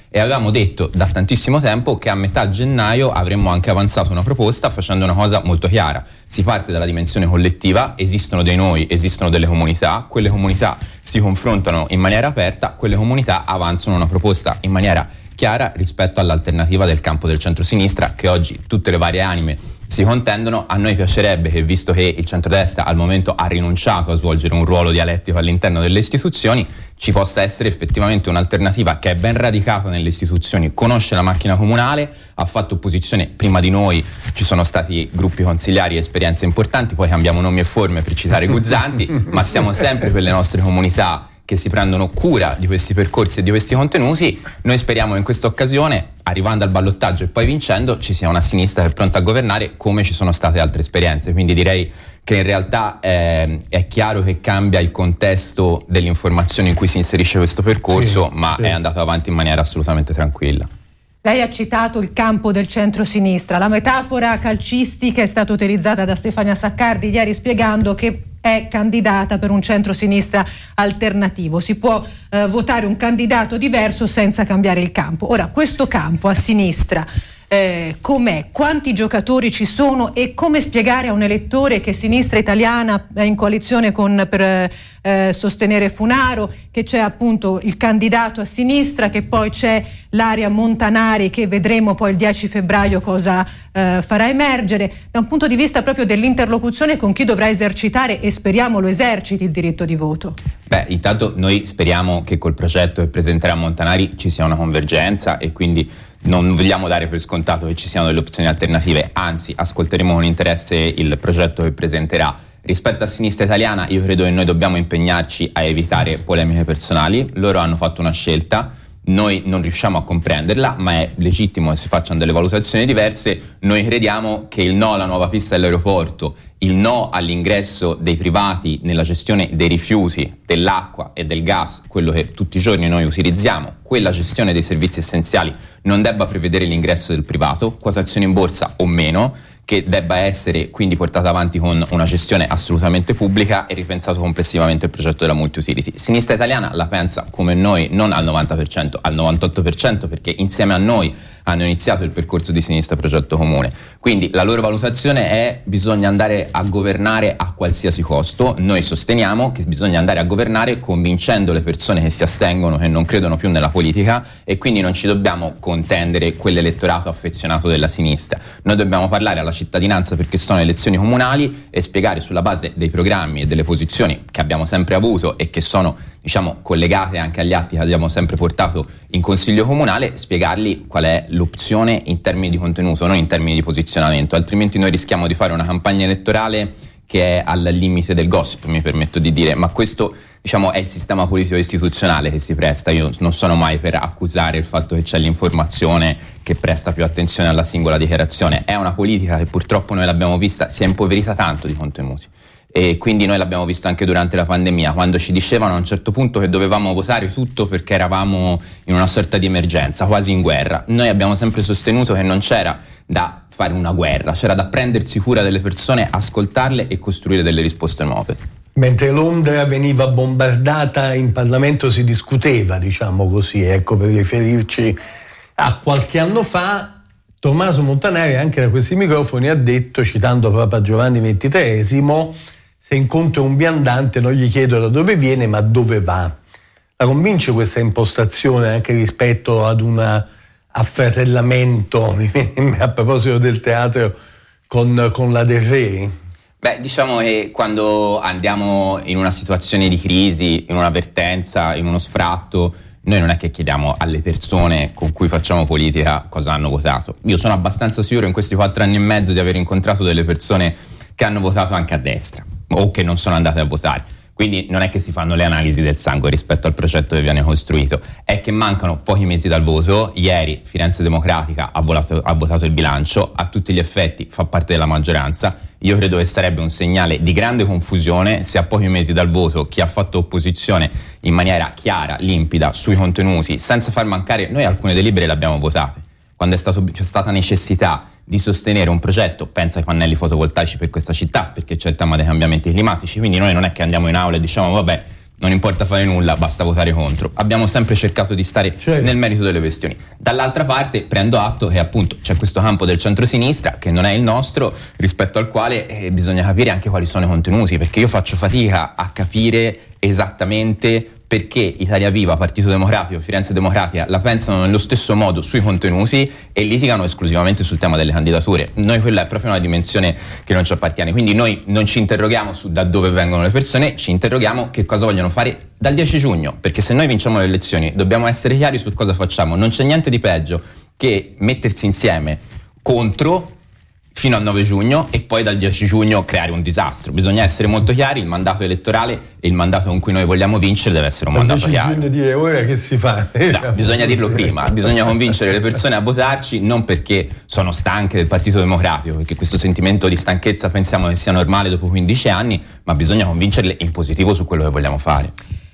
e avevamo detto da tantissimo tempo che a metà gennaio avremmo anche avanzato una proposta facendo una cosa molto chiara. Si parte dalla dimensione collettiva, esistono dei noi, esistono delle comunità, quelle comunità si confrontano in maniera aperta, quelle comunità avanzano una proposta in maniera chiara rispetto all'alternativa del campo del centrosinistra, che oggi tutte le varie anime si contendono. A noi piacerebbe che, visto che il centrodestra al momento ha rinunciato a svolgere un ruolo dialettico all'interno delle istituzioni, ci possa essere effettivamente un'alternativa che è ben radicata nelle istituzioni, conosce la macchina comunale, ha fatto opposizione prima di noi, ci sono stati gruppi consigliari e esperienze importanti, poi cambiamo nomi e forme per citare Guzzanti, ma siamo sempre per le nostre comunità che si prendono cura di questi percorsi e di questi contenuti. Noi speriamo in questa occasione, arrivando al ballottaggio e poi vincendo, ci sia una sinistra che è pronta a governare, come ci sono state altre esperienze. Quindi direi che in realtà eh, è chiaro che cambia il contesto dell'informazione in cui si inserisce questo percorso, sì, ma sì. È andato avanti in maniera assolutamente tranquilla. Lei ha citato il campo del centro-sinistra. La metafora calcistica è stata utilizzata da Stefania Saccardi ieri, spiegando che è candidata per un centro-sinistra alternativo. Si può eh, votare un candidato diverso senza cambiare il campo. Ora, questo campo a sinistra eh, com'è? Quanti giocatori ci sono e come spiegare a un elettore che Sinistra Italiana è in coalizione con, per eh, sostenere Funaro, che c'è appunto il candidato a sinistra, che poi c'è l'area Montanari, che vedremo poi il dieci febbraio cosa eh, farà emergere, da un punto di vista proprio dell'interlocuzione con chi dovrà esercitare, e speriamo lo eserciti, il diritto di voto? Beh, intanto noi speriamo che col progetto che presenterà Montanari ci sia una convergenza, e quindi non vogliamo dare per scontato che ci siano delle opzioni alternative, anzi ascolteremo con interesse il progetto che presenterà. Rispetto a Sinistra Italiana, io credo che noi dobbiamo impegnarci a evitare polemiche personali. Loro hanno fatto una scelta, noi non riusciamo a comprenderla, ma è legittimo che si facciano delle valutazioni diverse. Noi crediamo che il no alla nuova pista dell'aeroporto, il no all'ingresso dei privati nella gestione dei rifiuti, dell'acqua e del gas, quello che tutti i giorni noi utilizziamo, quella gestione dei servizi essenziali non debba prevedere l'ingresso del privato, quotazione in borsa o meno, che debba essere quindi portata avanti con una gestione assolutamente pubblica e ripensato complessivamente il progetto della multi-utility. Sinistra Italiana la pensa come noi, non al novanta per cento, al novantotto per cento, perché insieme a noi hanno iniziato il percorso di Sinistra Progetto Comune. Quindi la loro valutazione è: bisogna andare a governare a qualsiasi costo. Noi sosteniamo che bisogna andare a governare convincendo le persone che si astengono, che non credono più nella politica, e quindi non ci dobbiamo contendere quell'elettorato affezionato della sinistra. Noi dobbiamo parlare alla cittadinanza, perché sono elezioni comunali, e spiegare sulla base dei programmi e delle posizioni che abbiamo sempre avuto e che sono, diciamo, collegate anche agli atti che abbiamo sempre portato in Consiglio Comunale, spiegargli qual è l'opzione in termini di contenuto, non in termini di posizionamento, altrimenti noi rischiamo di fare una campagna elettorale che è al limite del gossip, mi permetto di dire, ma questo, diciamo, è il sistema politico istituzionale che si presta. Io non sono mai per accusare il fatto che c'è l'informazione che presta più attenzione alla singola dichiarazione. È una politica che purtroppo noi l'abbiamo vista, si è impoverita tanto di contenuti. E quindi noi l'abbiamo visto anche durante la pandemia, quando ci dicevano a un certo punto che dovevamo votare tutto perché eravamo in una sorta di emergenza, quasi in guerra. Noi abbiamo sempre sostenuto che non c'era da fare una guerra, c'era da prendersi cura delle persone, ascoltarle e costruire delle risposte nuove. Mentre Londra veniva bombardata, in Parlamento si discuteva, diciamo così, ecco, per riferirci a qualche anno fa. Tommaso Montanari anche da questi microfoni ha detto, citando Papa Giovanni ventitreesimo, se incontro un viandante non gli chiedo da dove viene ma dove va. La convince questa impostazione anche rispetto ad un affratellamento a proposito del teatro con, con la De Re? Beh, diciamo che quando andiamo in una situazione di crisi, in un'avvertenza, in uno sfratto, noi non è che chiediamo alle persone con cui facciamo politica cosa hanno votato. Io sono abbastanza sicuro in questi quattro anni e mezzo di aver incontrato delle persone che hanno votato anche a destra o che non sono andate a votare. Quindi non è che si fanno le analisi del sangue rispetto al progetto che viene costruito, è che mancano pochi mesi dal voto. Ieri Firenze Democratica ha votato, ha votato il bilancio, a tutti gli effetti fa parte della maggioranza. Io credo che sarebbe un segnale di grande confusione se a pochi mesi dal voto chi ha fatto opposizione in maniera chiara, limpida, sui contenuti, senza far mancare, noi alcune delibere le abbiamo votate. Quando è stato, c'è stata necessità di sostenere un progetto, pensa ai pannelli fotovoltaici per questa città, perché c'è il tema dei cambiamenti climatici, quindi noi non è che andiamo in aula e diciamo vabbè, non importa fare nulla, basta votare contro. Abbiamo sempre cercato di stare certo. nel merito delle questioni. Dall'altra parte prendo atto che appunto c'è questo campo del centrosinistra che non è il nostro, rispetto al quale eh, bisogna capire anche quali sono i contenuti, perché io faccio fatica a capire esattamente perché Italia Viva, Partito Democratico, Firenze Democratica la pensano nello stesso modo sui contenuti e litigano esclusivamente sul tema delle candidature. Noi quella è proprio una dimensione che non ci appartiene, quindi noi non ci interroghiamo su da dove vengono le persone, ci interroghiamo che cosa vogliono fare dal dieci giugno, perché se noi vinciamo le elezioni dobbiamo essere chiari su cosa facciamo. Non c'è niente di peggio che mettersi insieme contro fino al nove giugno e poi dal dieci giugno creare un disastro. Bisogna essere molto chiari, il mandato elettorale e il mandato con cui noi vogliamo vincere deve essere un mandato chiaro. Il dieci giugno dire ora che si fa? No, bisogna dirlo prima, bisogna convincere le persone a votarci, non perché sono stanche del Partito Democratico, perché questo sentimento di stanchezza pensiamo che sia normale dopo quindici anni, ma bisogna convincerle in positivo su quello che vogliamo fare.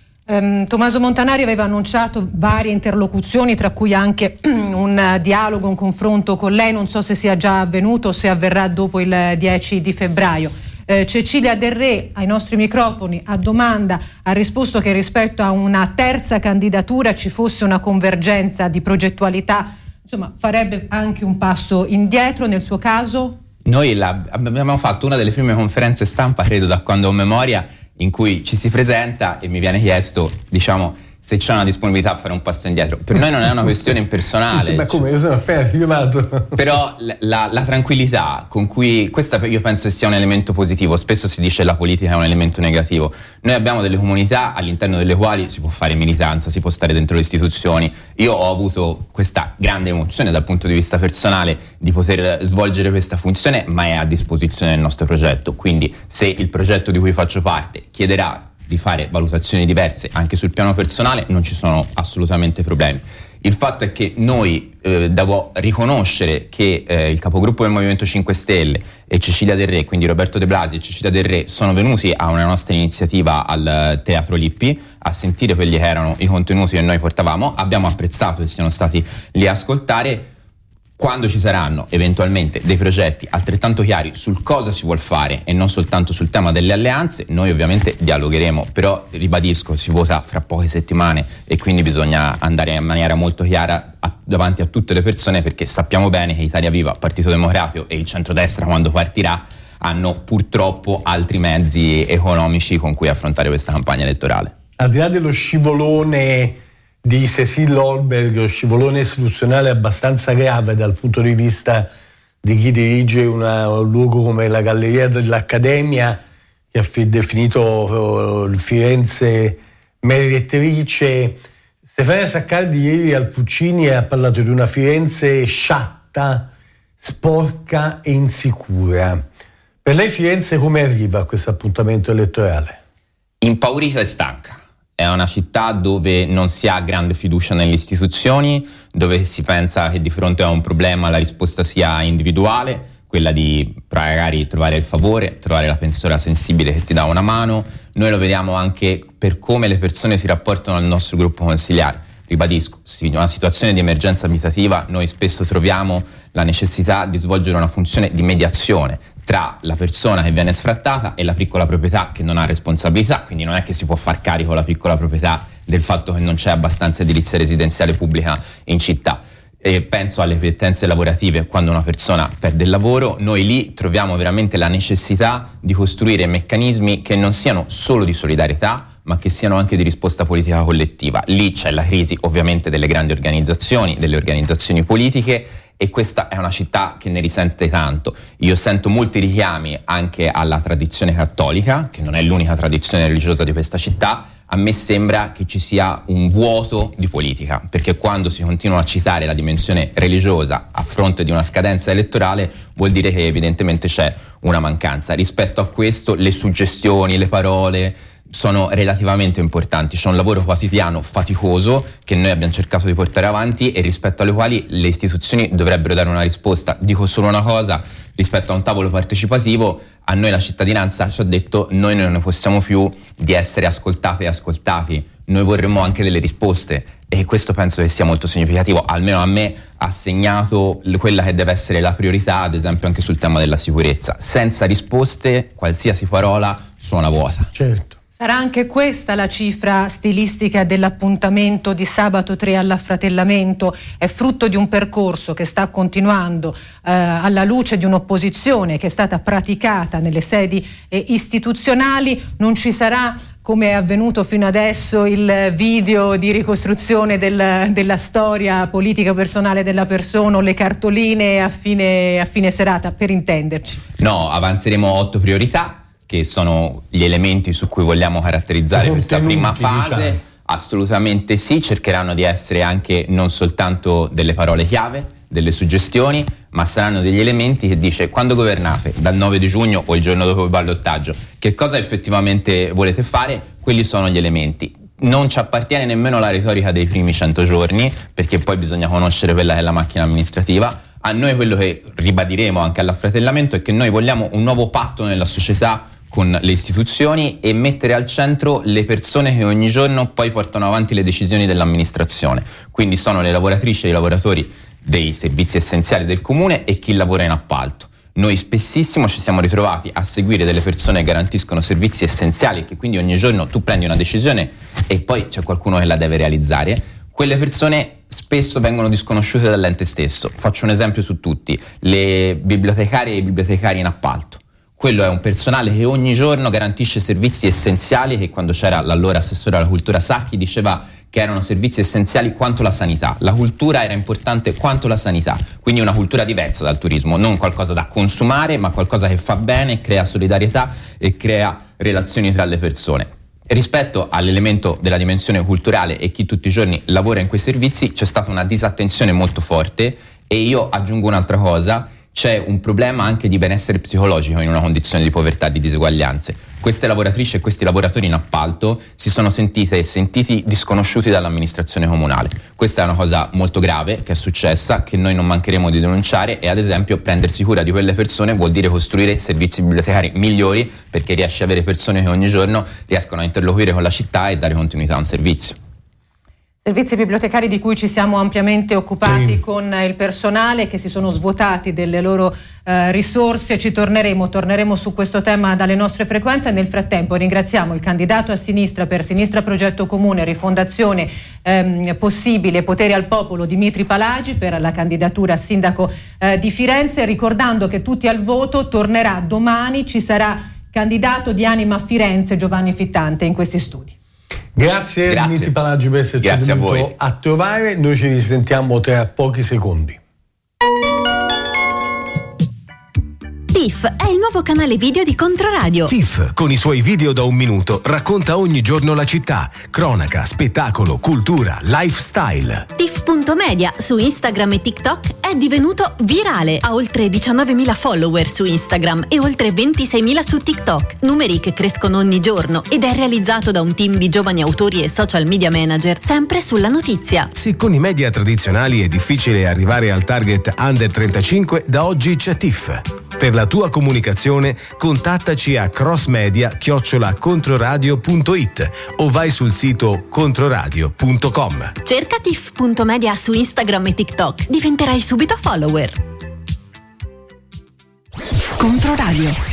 Um, Tommaso Montanari aveva annunciato varie interlocuzioni, tra cui anche un uh, dialogo, un confronto con lei. Non so se sia già avvenuto o se avverrà dopo il dieci di febbraio. Uh, Cecilia Del Re ai nostri microfoni a domanda ha risposto che rispetto a una terza candidatura ci fosse una convergenza di progettualità, insomma farebbe anche un passo indietro. Nel suo caso? Noi la, abbiamo fatto una delle prime conferenze stampa, credo da quando ho memoria, in cui ci si presenta e mi viene chiesto, diciamo, se c'è una disponibilità a fare un passo indietro. Per noi non è una questione impersonale. Ma come? Io sono appena arrivato. Però la, la, la tranquillità con cui, questa io penso sia un elemento positivo, spesso si dice che la politica è un elemento negativo. Noi abbiamo delle comunità all'interno delle quali si può fare militanza, si può stare dentro le istituzioni. Io ho avuto questa grande emozione dal punto di vista personale di poter svolgere questa funzione, ma è a disposizione del nostro progetto. Quindi se il progetto di cui faccio parte chiederà di fare valutazioni diverse anche sul piano personale, non ci sono assolutamente problemi. Il fatto è che noi eh, devo riconoscere che eh, il capogruppo del Movimento cinque Stelle e Cecilia Del Re, quindi Roberto De Blasi e Cecilia Del Re, sono venuti a una nostra iniziativa al Teatro Lippi a sentire quelli che erano i contenuti che noi portavamo. Abbiamo apprezzato che siano stati lì a ascoltare. Quando ci saranno eventualmente dei progetti altrettanto chiari sul cosa si vuol fare e non soltanto sul tema delle alleanze, noi ovviamente dialogheremo, però ribadisco, si vota fra poche settimane e quindi bisogna andare in maniera molto chiara a, davanti a tutte le persone, perché sappiamo bene che Italia Viva, Partito Democratico e il centrodestra quando partirà hanno purtroppo altri mezzi economici con cui affrontare questa campagna elettorale. Al di là dello scivolone di Cécile Holberg, lo scivolone istituzionale abbastanza grave dal punto di vista di chi dirige una, un luogo come la Galleria dell'Accademia, che ha definito uh, il Firenze meretrice. Stefania Saccardi ieri al Puccini ha parlato di una Firenze sciatta, sporca e insicura. Per lei Firenze come arriva a questo appuntamento elettorale? Impaurita e stanca. È una città dove non si ha grande fiducia nelle istituzioni, dove si pensa che di fronte a un problema la risposta sia individuale, quella di magari trovare il favore, trovare la persona sensibile che ti dà una mano. Noi lo vediamo anche per come le persone si rapportano al nostro gruppo consigliare. Ribadisco, in una situazione di emergenza abitativa noi spesso troviamo la necessità di svolgere una funzione di mediazione tra la persona che viene sfrattata e la piccola proprietà che non ha responsabilità, quindi non è che si può far carico la piccola proprietà del fatto che non c'è abbastanza edilizia residenziale pubblica in città. E penso alle vertenze lavorative, quando una persona perde il lavoro, noi lì troviamo veramente la necessità di costruire meccanismi che non siano solo di solidarietà, ma che siano anche di risposta politica collettiva. Lì c'è la crisi ovviamente delle grandi organizzazioni, delle organizzazioni politiche, e questa è una città che ne risente tanto. Io sento molti richiami anche alla tradizione cattolica, che non è l'unica tradizione religiosa di questa città. A me sembra che ci sia un vuoto di politica, perché quando si continua a citare la dimensione religiosa a fronte di una scadenza elettorale vuol dire che evidentemente c'è una mancanza. Rispetto a questo le suggestioni, le parole sono relativamente importanti. C'è un lavoro quotidiano faticoso che noi abbiamo cercato di portare avanti e rispetto alle quali le istituzioni dovrebbero dare una risposta. Dico solo una cosa: rispetto a un tavolo partecipativo, a noi la cittadinanza ci ha detto: noi non ne possiamo più di essere ascoltate e ascoltati, noi vorremmo anche delle risposte, e questo penso che sia molto significativo. Almeno a me ha segnato quella che deve essere la priorità, ad esempio anche sul tema della sicurezza. Senza risposte qualsiasi parola suona vuota. Certo. Sarà anche questa la cifra stilistica dell'appuntamento di sabato tre all'affratellamento? È frutto di un percorso che sta continuando eh, alla luce di un'opposizione che è stata praticata nelle sedi eh, istituzionali. Non ci sarà, come è avvenuto fino adesso, il video di ricostruzione del, della storia politica personale della persona o le cartoline a fine, a fine serata, per intenderci? No, avanzeremo otto priorità, che sono gli elementi su cui vogliamo caratterizzare questa prima fase. Diciamo. Assolutamente sì, cercheranno di essere anche non soltanto delle parole chiave, delle suggestioni, ma saranno degli elementi che dice: quando governate, dal nove di giugno o il giorno dopo il ballottaggio, che cosa effettivamente volete fare? Quelli sono gli elementi. Non ci appartiene nemmeno la retorica dei primi cento giorni, perché poi bisogna conoscere quella che è la macchina amministrativa. A noi quello che ribadiremo anche all'affratellamento è che noi vogliamo un nuovo patto nella società con le istituzioni e mettere al centro le persone che ogni giorno poi portano avanti le decisioni dell'amministrazione. Quindi sono le lavoratrici e i lavoratori dei servizi essenziali del comune e chi lavora in appalto. Noi spessissimo ci siamo ritrovati a seguire delle persone che garantiscono servizi essenziali, che quindi ogni giorno tu prendi una decisione e poi c'è qualcuno che la deve realizzare. Quelle persone spesso vengono disconosciute dall'ente stesso. Faccio un esempio su tutti: le bibliotecarie e i bibliotecari in appalto. Quello è un personale che ogni giorno garantisce servizi essenziali, che quando c'era l'allora assessore alla cultura Sacchi diceva che erano servizi essenziali quanto la sanità. La cultura era importante quanto la sanità, quindi una cultura diversa dal turismo, non qualcosa da consumare, ma qualcosa che fa bene, crea solidarietà e crea relazioni tra le persone. Rispetto all'elemento della dimensione culturale e chi tutti i giorni lavora in quei servizi c'è stata una disattenzione molto forte, e io aggiungo un'altra cosa: c'è un problema anche di benessere psicologico in una condizione di povertà e di diseguaglianze. Queste lavoratrici e questi lavoratori in appalto si sono sentite e sentiti disconosciuti dall'amministrazione comunale. Questa è una cosa molto grave che è successa, che noi non mancheremo di denunciare, e ad esempio prendersi cura di quelle persone vuol dire costruire servizi bibliotecari migliori, perché riesce ad avere persone che ogni giorno riescono a interloquire con la città e dare continuità a un servizio. Servizi bibliotecari di cui ci siamo ampiamente occupati sì. con il personale, che si sono svuotati delle loro eh, risorse. Ci torneremo, torneremo su questo tema dalle nostre frequenze. Nel frattempo ringraziamo il candidato a sinistra per Sinistra Progetto Comune, Rifondazione ehm, Possibile, Potere al Popolo, Dimitri Palagi, per la candidatura a sindaco eh, di Firenze, ricordando che tutti al voto. Tornerà domani, ci sarà candidato di Anima Firenze Giovanni Fittante in questi studi. Grazie, Grazie. Dimitri Palagi per esserci Grazie venuto a, a trovare. Noi ci risentiamo tra pochi secondi. T I F è il nuovo canale video di Controradio. T I F, con i suoi video da un minuto, racconta ogni giorno la città. Cronaca, spettacolo, cultura, lifestyle. T I F punto media su Instagram e TikTok è divenuto virale. Ha oltre diciannovemila follower su Instagram e oltre ventiseimila su TikTok. Numeri che crescono ogni giorno, ed è realizzato da un team di giovani autori e social media manager, sempre sulla notizia. Se con i media tradizionali è difficile arrivare al target under trentacinque, da oggi c'è T I F. Per la tua comunicazione contattaci a crossmedia chiocciola controradio punto it o vai sul sito controradio punto com. Cerca T I F punto media su Instagram e TikTok, diventerai subito follower. Controradio.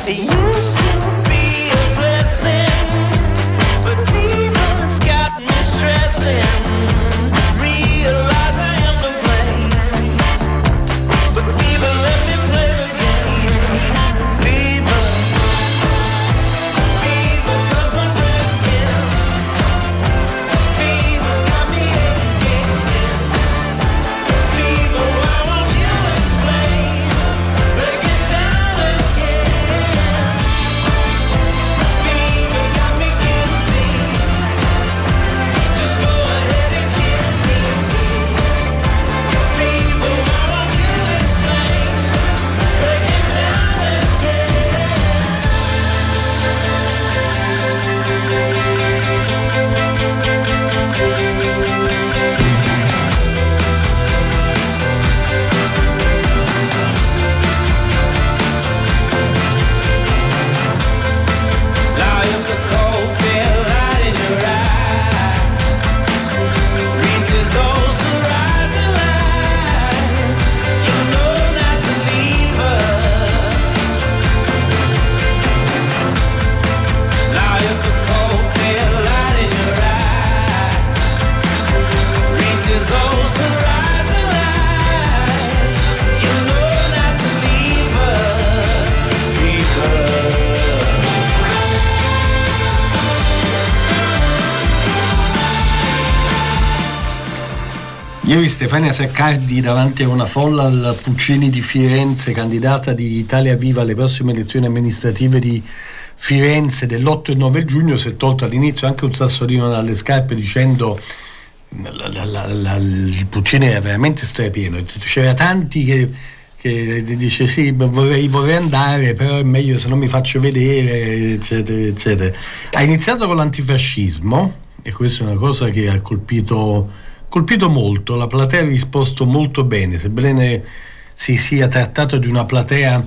Ieri Stefania Saccardi davanti a una folla al Puccini di Firenze, candidata di Italia Viva alle prossime elezioni amministrative di Firenze dell'otto e nove giugno, si è tolto all'inizio anche un sassolino dalle scarpe dicendo la, la, la, la, il Puccini era veramente strapieno, c'era tanti che, che dice sì vorrei, vorrei andare, però è meglio se non mi faccio vedere, eccetera eccetera. Ha iniziato con l'antifascismo e questa è una cosa che ha colpito colpito molto, la platea ha risposto molto bene, sebbene si sia trattato di una platea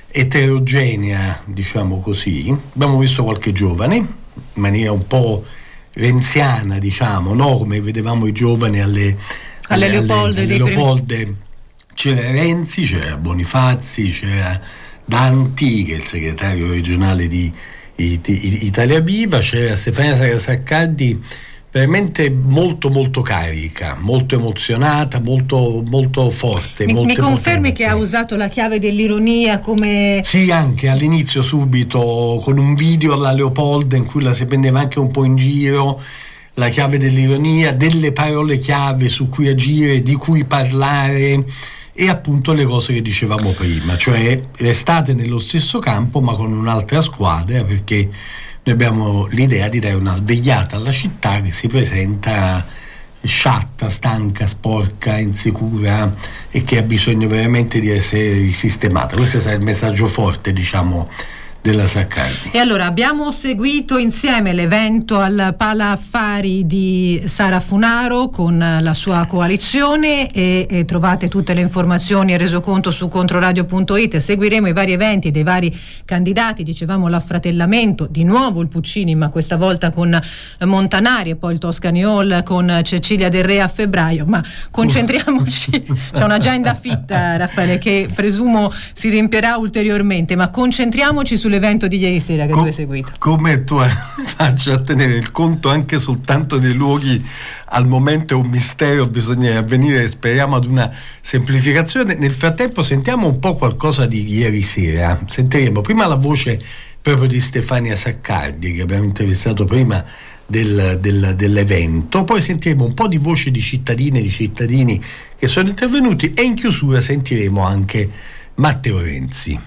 eterogenea, diciamo così. Abbiamo visto qualche giovane in maniera un po' renziana, diciamo, no? Come vedevamo i giovani alle, alle, alle Leopolde, alle, alle Leopolde. Primi... c'era Renzi, c'era Bonifazi, c'era Danti che è il segretario regionale di, di, di Italia Viva, c'era Stefania Saccardi veramente molto molto carica, molto emozionata, molto molto forte. Mi, molto mi confermi potente. Che ha usato la chiave dell'ironia come... Sì, anche all'inizio subito con un video alla Leopolda in cui la si prendeva anche un po' in giro, la chiave dell'ironia, delle parole chiave su cui agire, di cui parlare e appunto le cose che dicevamo prima, cioè restate nello stesso campo ma con un'altra squadra, perché noi abbiamo l'idea di dare una svegliata alla città che si presenta sciatta, stanca, sporca, insicura e che ha bisogno veramente di essere risistemata. Questo sarà il messaggio forte, diciamo, della Saccardi. E allora abbiamo seguito insieme l'evento al Pala Affari di Sara Funaro con la sua coalizione e, e trovate tutte le informazioni e resoconto su controradio punto it. Seguiremo i vari eventi dei vari candidati, dicevamo l'affratellamento, di nuovo il Puccini ma questa volta con Montanari e poi il Toscani Hall con Cecilia Del Re a febbraio, ma concentriamoci, c'è un'agenda fitta Raffaele che presumo si riempirà ulteriormente, ma concentriamoci sulle l'evento di ieri sera che Com- tu hai seguito. Come tu faccia a tenere il conto anche soltanto dei luoghi, al momento è un mistero, bisogna avvenire, speriamo ad una semplificazione. Nel frattempo sentiamo un po' qualcosa di ieri sera, sentiremo prima la voce proprio di Stefania Saccardi che abbiamo intervistato prima del, del, dell'evento, poi sentiremo un po' di voci di cittadine e di cittadini che sono intervenuti e in chiusura sentiremo anche Matteo Renzi.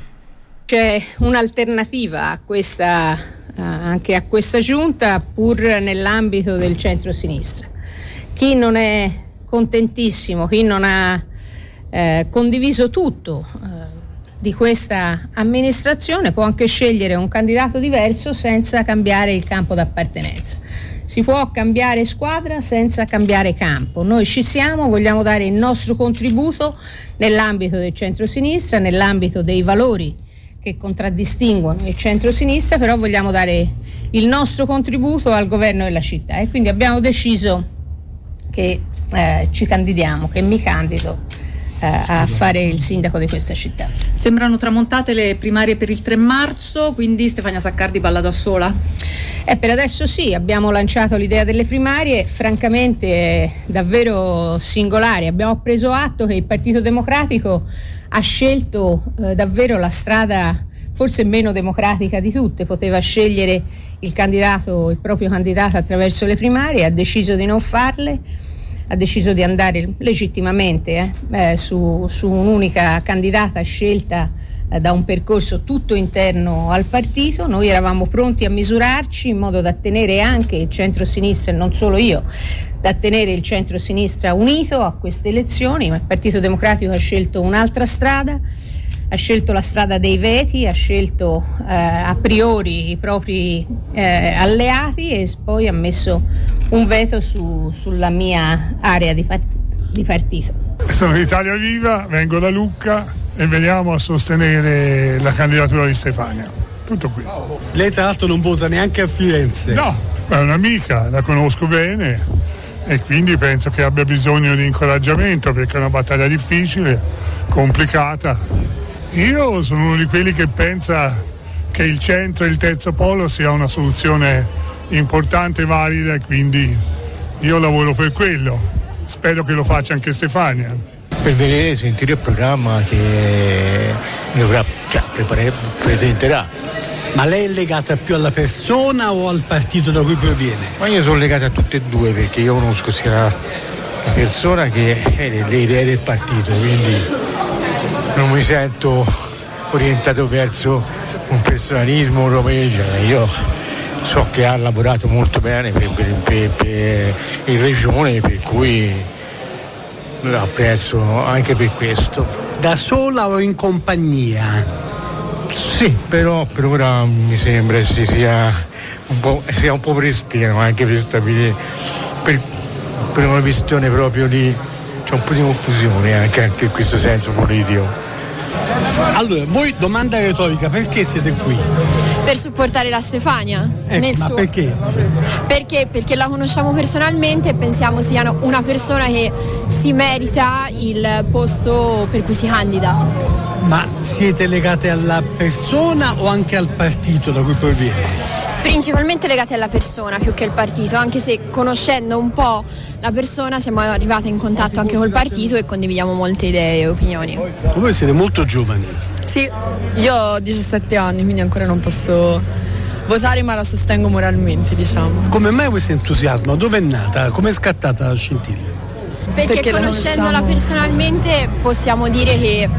C'è un'alternativa a questa, uh, anche a questa giunta, pur nell'ambito del centro-sinistra. Chi non è contentissimo, chi non ha eh, condiviso tutto eh, di questa amministrazione può anche scegliere un candidato diverso senza cambiare il campo d'appartenenza. Si può cambiare squadra senza cambiare campo. Noi ci siamo, vogliamo dare il nostro contributo nell'ambito del centro-sinistra, nell'ambito dei valori che contraddistinguono il centro-sinistra, però vogliamo dare il nostro contributo al governo della città e quindi abbiamo deciso che eh, ci candidiamo, che mi candido a fare il sindaco di questa città. Sembrano tramontate le primarie per il tre marzo, quindi Stefania Saccardi balla da sola? Eh, per adesso sì, abbiamo lanciato l'idea delle primarie, francamente è davvero singolare. Abbiamo preso atto che il Partito Democratico ha scelto eh, davvero la strada forse meno democratica di tutte, poteva scegliere il candidato, il proprio candidato attraverso le primarie, ha deciso di non farle. Ha deciso di andare legittimamente eh, eh, su, su un'unica candidata scelta eh, da un percorso tutto interno al partito. Noi eravamo pronti a misurarci in modo da tenere anche il centro-sinistra, e non solo io, da tenere il centro-sinistra unito a queste elezioni, ma il Partito Democratico ha scelto un'altra strada, ha scelto la strada dei veti, ha scelto eh, a priori i propri eh, alleati e poi ha messo un veto su, sulla mia area di, part- di partito. Sono Italia Viva, vengo da Lucca e veniamo a sostenere la candidatura di Stefania. Tutto qui. Lei tra l'altro non vota neanche a Firenze? No, è un'amica, la conosco bene e quindi penso che abbia bisogno di incoraggiamento perché è una battaglia difficile, complicata. Io sono uno di quelli che pensa che il centro e il terzo polo sia una soluzione importante e valida e quindi io lavoro per quello. Spero che lo faccia anche Stefania. Per vedere, sentire il programma che dovrà, cioè, prepare, presenterà. Ma lei è legata più alla persona o al partito da cui proviene? Ma io sono legata a tutte e due perché io conosco sia la, la persona che è le idee del partito, quindi non mi sento orientato verso un personalismo rovesciato. Io so che ha lavorato molto bene per, per, per, per in regione, per cui lo apprezzo anche per questo. Da sola o in compagnia? Sì, però per ora mi sembra si sia un po', sia un po' prestino anche per stabilire, per, per una questione proprio di, c'è un po' di confusione anche, anche in questo senso politico. Allora, voi, domanda retorica, perché siete qui? Per supportare la Stefania. Ecco, nel ma suo... perché? Perché? Perché la conosciamo personalmente e pensiamo sia una persona che si merita il posto per cui si candida. Ma siete legate alla persona o anche al partito da cui proviene? Principalmente legate alla persona più che al partito, anche se conoscendo un po' la persona siamo arrivati in contatto anche col partito e condividiamo molte idee e opinioni. Voi siete molto giovani. Sì, io ho diciassette anni, quindi ancora non posso votare, ma la sostengo moralmente, diciamo. Come mai questo entusiasmo? Dove è nata? Come è scattata la scintilla? Perché, Perché conoscendola personalmente possiamo dire che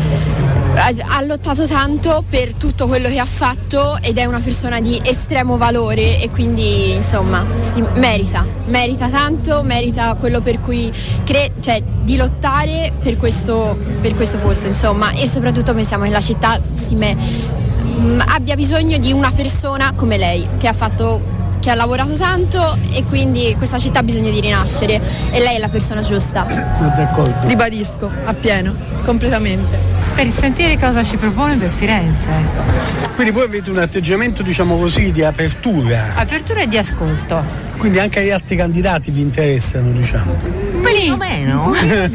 ha lottato tanto per tutto quello che ha fatto ed è una persona di estremo valore e quindi insomma si merita, merita tanto, merita quello per cui cre- cioè di lottare per questo, per questo posto insomma, e soprattutto pensiamo che la città si me- mh, abbia bisogno di una persona come lei che ha fatto che ha lavorato tanto e quindi questa città ha bisogno di rinascere e lei è la persona giusta. D'accordo. Ribadisco, appieno, completamente. Per sentire cosa ci propone per Firenze. Quindi voi avete un atteggiamento, diciamo così, di apertura. Apertura e di ascolto. Quindi anche gli altri candidati vi interessano, diciamo. Un pelino meno.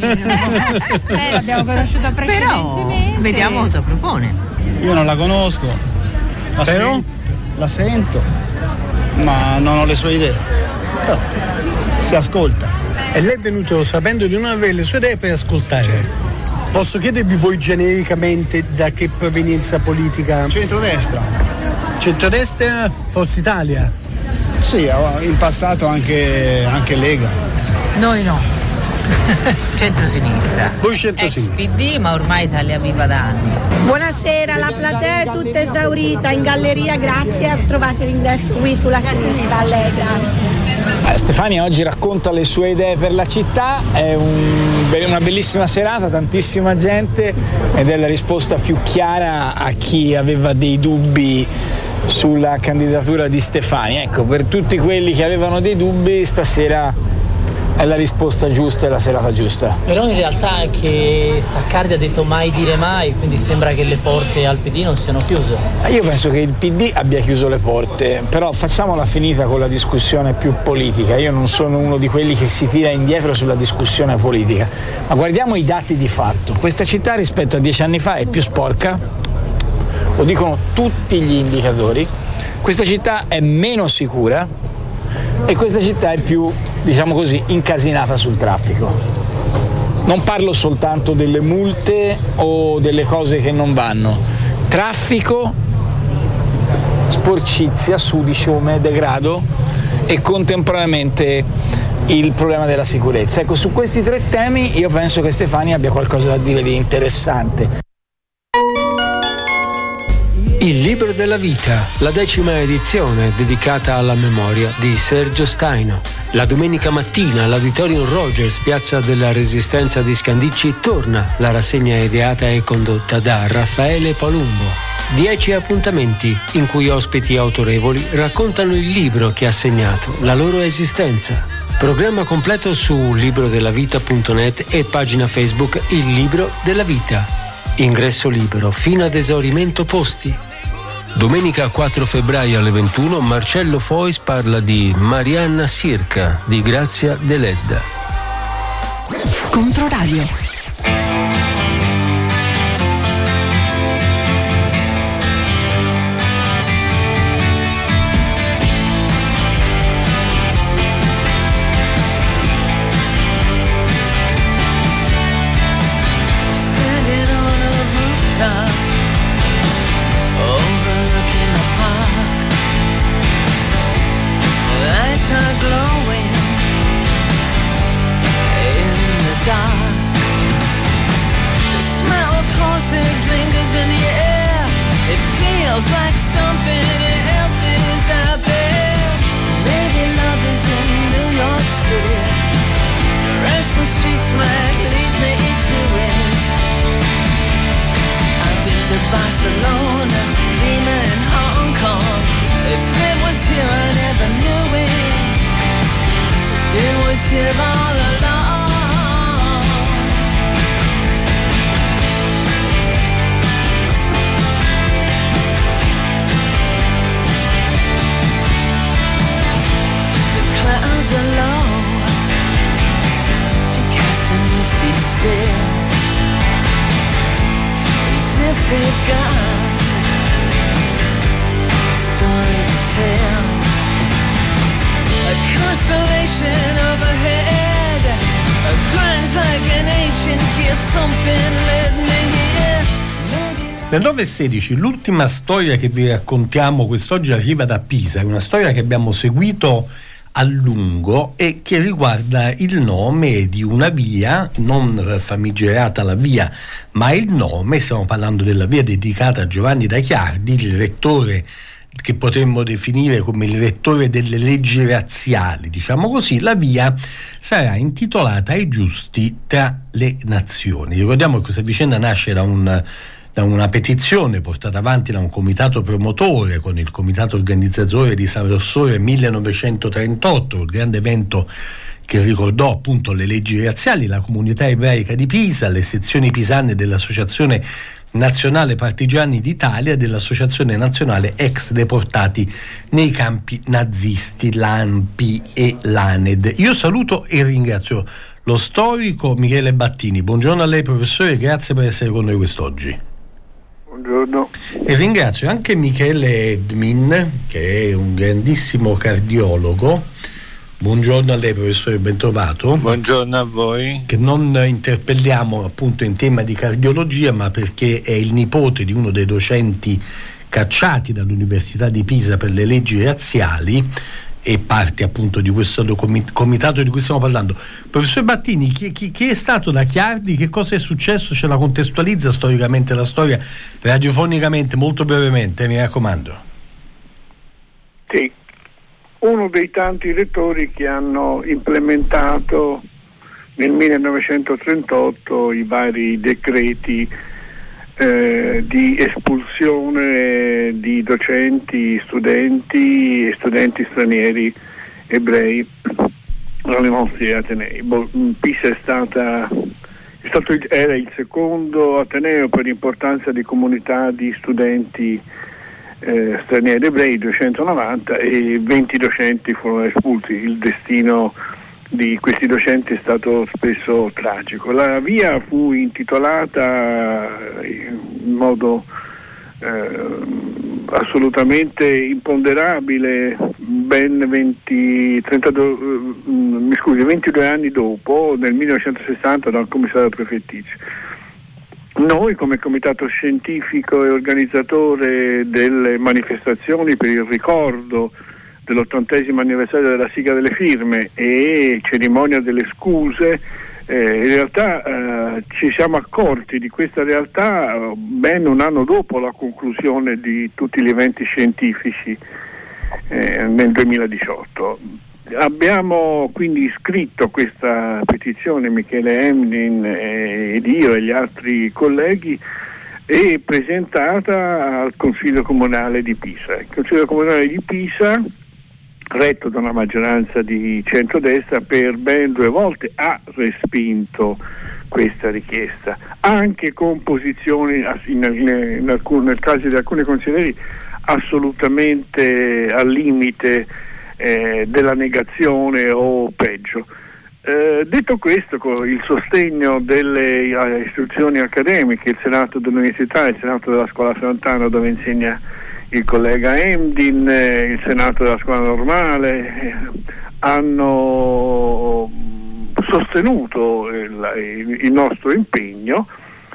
eh, l'abbiamo conosciuta precedentemente. Però vediamo cosa propone. Io non la conosco, la, Però? sen- la sento, ma non ho le sue idee. Però si ascolta. E lei è venuto sapendo di non avere le sue idee per ascoltare. Posso chiedervi voi genericamente da che provenienza politica? Centrodestra. Centrodestra, Forza Italia? Sì, in passato anche, anche Lega. Noi no. Centrosinistra. Voi centrosinistra. Ex P D, ma ormai Italia Viva da anni. Buonasera, la platea è tutta esaurita in galleria, grazie. Trovate l'ingresso qui sulla sinistra, a lei, grazie. Stefania oggi racconta le sue idee per la città, è un, una bellissima serata, tantissima gente ed è la risposta più chiara a chi aveva dei dubbi sulla candidatura di Stefania. Ecco, per tutti quelli che avevano dei dubbi stasera è la risposta giusta e la serata giusta. Però in realtà è che Saccardi ha detto mai dire mai, quindi sembra che le porte al P D non siano chiuse. Io penso che il P D abbia chiuso le porte, però facciamola finita con la discussione più politica. Io non sono uno di quelli che si tira indietro sulla discussione politica, ma guardiamo i dati di fatto. Questa città rispetto a dieci anni fa è più sporca, lo dicono tutti gli indicatori. Questa città è meno sicura e questa città è più, diciamo così, incasinata sul traffico. Non parlo soltanto delle multe o delle cose che non vanno. Traffico, sporcizia, sudiciume, degrado e contemporaneamente il problema della sicurezza. Ecco, su questi tre temi io penso che Stefani abbia qualcosa da dire di interessante. Il libro della vita, la decima edizione dedicata alla memoria di Sergio Staino. La domenica mattina all'Auditorium Rogers, Piazza della Resistenza di Scandicci, torna la rassegna ideata e condotta da Raffaele Palumbo. Dieci appuntamenti in cui ospiti autorevoli raccontano il libro che ha segnato la loro esistenza. Programma completo su librodellavita punto net e pagina Facebook Il Libro della Vita. Ingresso libero fino ad esaurimento posti. Domenica quattro febbraio alle ventuno Marcello Fois parla di Marianna Sirca di Grazia Deledda. Controradio. Barcelona, Lima and Hong Kong. If it was here I never knew it. If it was here all along. The clouds are low, cast a misty spell. If we've got a story to tell, a constellation overhead, a grinds like an ancient gear, something led me here. Le nove e sedici, l'ultima storia che vi raccontiamo quest'oggi arriva da Pisa, è una storia che abbiamo seguito a lungo e che riguarda il nome di una via, non famigerata la via, ma il nome, stiamo parlando della via dedicata a Giovanni da Chiardi, il rettore che potremmo definire come il rettore delle leggi razziali, diciamo così. La via sarà intitolata ai giusti tra le nazioni. Ricordiamo che questa vicenda nasce da un da una petizione portata avanti da un comitato promotore con il comitato organizzatore di San Rossore millenovecentotrentotto, il grande evento che ricordò appunto le leggi razziali, la comunità ebraica di Pisa, le sezioni pisane dell'Associazione Nazionale Partigiani d'Italia e dell'Associazione Nazionale Ex Deportati nei campi nazisti, l'A N P I e l'A N E D. Io saluto e ringrazio lo storico Michele Battini. Buongiorno a lei professore, grazie per essere con noi quest'oggi. Buongiorno. E ringrazio anche Michele Edmin, che è un grandissimo cardiologo. Buongiorno a lei professore, ben trovato. Buongiorno a voi. Che non interpelliamo appunto in tema di cardiologia, ma perché è il nipote di uno dei docenti cacciati dall'Università di Pisa per le leggi razziali e parte appunto di questo comitato di cui stiamo parlando. Professor Battini, chi, chi, chi è stato da Chiardi? Che cosa è successo? Ce la contestualizza storicamente la storia, radiofonicamente, molto brevemente, mi raccomando. Sì, uno dei tanti rettori che hanno implementato nel millenovecentotrentotto i vari decreti eh, di espulsione di docenti, studenti e studenti stranieri ebrei alle nostri atenei. Pisa è stata è stato il, era il secondo ateneo per importanza di comunità di studenti eh, stranieri ebrei, duecentonovanta, e venti docenti furono espulsi. Il destino di questi docenti è stato spesso tragico. La via fu intitolata in modo eh, assolutamente imponderabile ben venti, trentadue, mi scusi, ventidue anni dopo, nel millenovecentosessanta, dal commissario prefettizio. Noi come comitato scientifico e organizzatore delle manifestazioni per il ricordo dell'ottantesimo anniversario della sigla delle firme e cerimonia delle scuse, eh, in realtà eh, ci siamo accorti di questa realtà ben un anno dopo la conclusione di tutti gli eventi scientifici eh, nel duemiladiciotto. Abbiamo quindi scritto questa petizione, Michele Emdin ed io e gli altri colleghi, e presentata al Consiglio Comunale di Pisa. Il Consiglio Comunale di Pisa, retto da una maggioranza di centrodestra, per ben due volte ha respinto questa richiesta, anche con posizioni in, in, in alcun, nel caso di alcuni consiglieri assolutamente al limite eh, della negazione o peggio. Eh, detto questo, con il sostegno delle uh, istituzioni accademiche, il Senato dell'Università, il Senato della Scuola Sant'Anna dove insegna il collega Emdin, eh, il Senato della Scuola Normale, eh, hanno sostenuto il, il, il nostro impegno,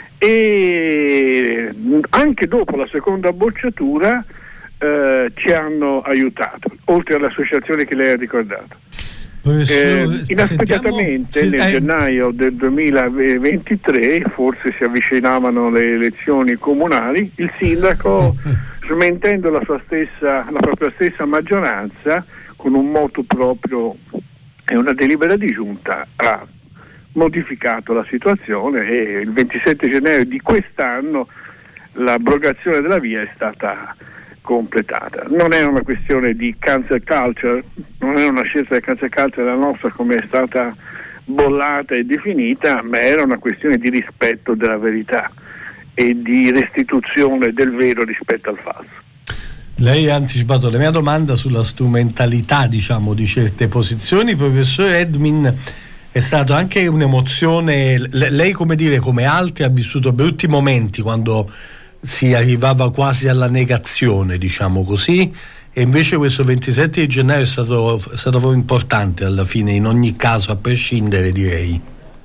e anche dopo la seconda bocciatura eh, ci hanno aiutato, oltre alle associazioni che lei ha ricordato. Eh, inaspettatamente sentiamo, nel eh, gennaio del duemilaventitré, forse si avvicinavano le elezioni comunali, il sindaco, smentendo la sua stessa, la propria stessa maggioranza, con un motu proprio e una delibera di giunta, ha modificato la situazione, e il ventisette gennaio di quest'anno l'abrogazione della via è stata completata. Non è una questione di cancel culture, non è una scelta del cancel culture la nostra come è stata bollata e definita, ma era una questione di rispetto della verità e di restituzione del vero rispetto al falso. Lei ha anticipato la mia domanda sulla strumentalità, diciamo, di certe posizioni. Professor Emdin, è stato anche un'emozione, lei, come dire, come altri, ha vissuto brutti momenti quando si arrivava quasi alla negazione, diciamo così, e invece questo ventisette di gennaio è stato, è stato proprio importante alla fine, in ogni caso, a prescindere, direi.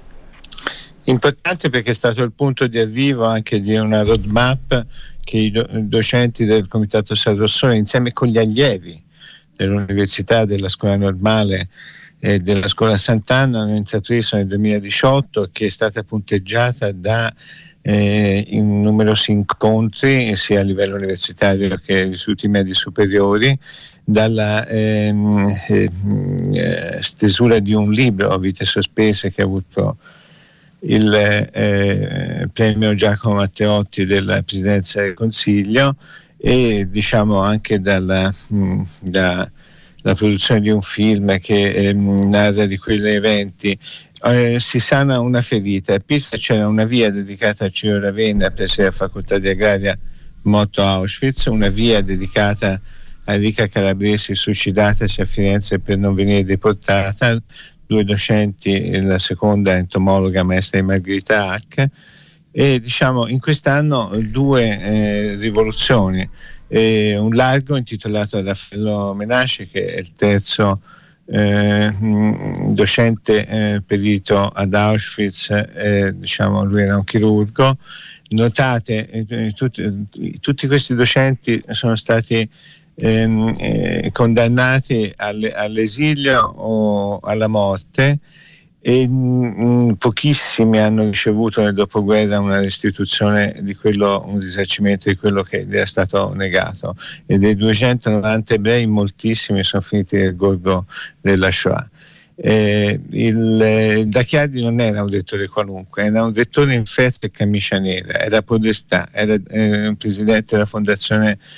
Importante perché è stato il punto di arrivo anche di una roadmap che i do- docenti del Comitato San Rossore, insieme con gli allievi dell'Università, della Scuola Normale e della Scuola Sant'Anna, hanno intrapreso nel duemiladiciotto, che è stata punteggiata da Eh, in numerosi incontri sia a livello universitario che agli istituti medi superiori, dalla ehm, eh, stesura di un libro, Vite sospese, che ha avuto il eh, premio Giacomo Matteotti della Presidenza del Consiglio, e diciamo anche dalla, mh, da, la produzione di un film che eh, narra di quegli eventi. Eh, si sana una ferita. A Pisa c'era una via dedicata a Ciro Ravenna, presso la facoltà di agraria morto a Auschwitz, una via dedicata a Enrica Calabresi, suicidatasi a Firenze per non venire deportata, due docenti, la seconda entomologa maestra di Margherita Hack, e diciamo in quest'anno due eh, rivoluzioni, eh, un largo intitolato a Raffaello Menaci, che è il terzo Eh, docente eh, perito ad Auschwitz, eh, diciamo lui era un chirurgo. Notate, eh, tutti, tutti questi docenti sono stati ehm, eh, condannati alle, all'esilio o alla morte, e mh, pochissimi hanno ricevuto nel dopoguerra una restituzione di quello, un risarcimento di quello che gli è stato negato, e dei duecentonovanta ebrei moltissimi sono finiti nel gorgo della Shoah. Eh, il eh, Dacchiardi non era un rettore qualunque, era un rettore in feltre e camicia nera, era podestà, era eh, presidente della Fondazione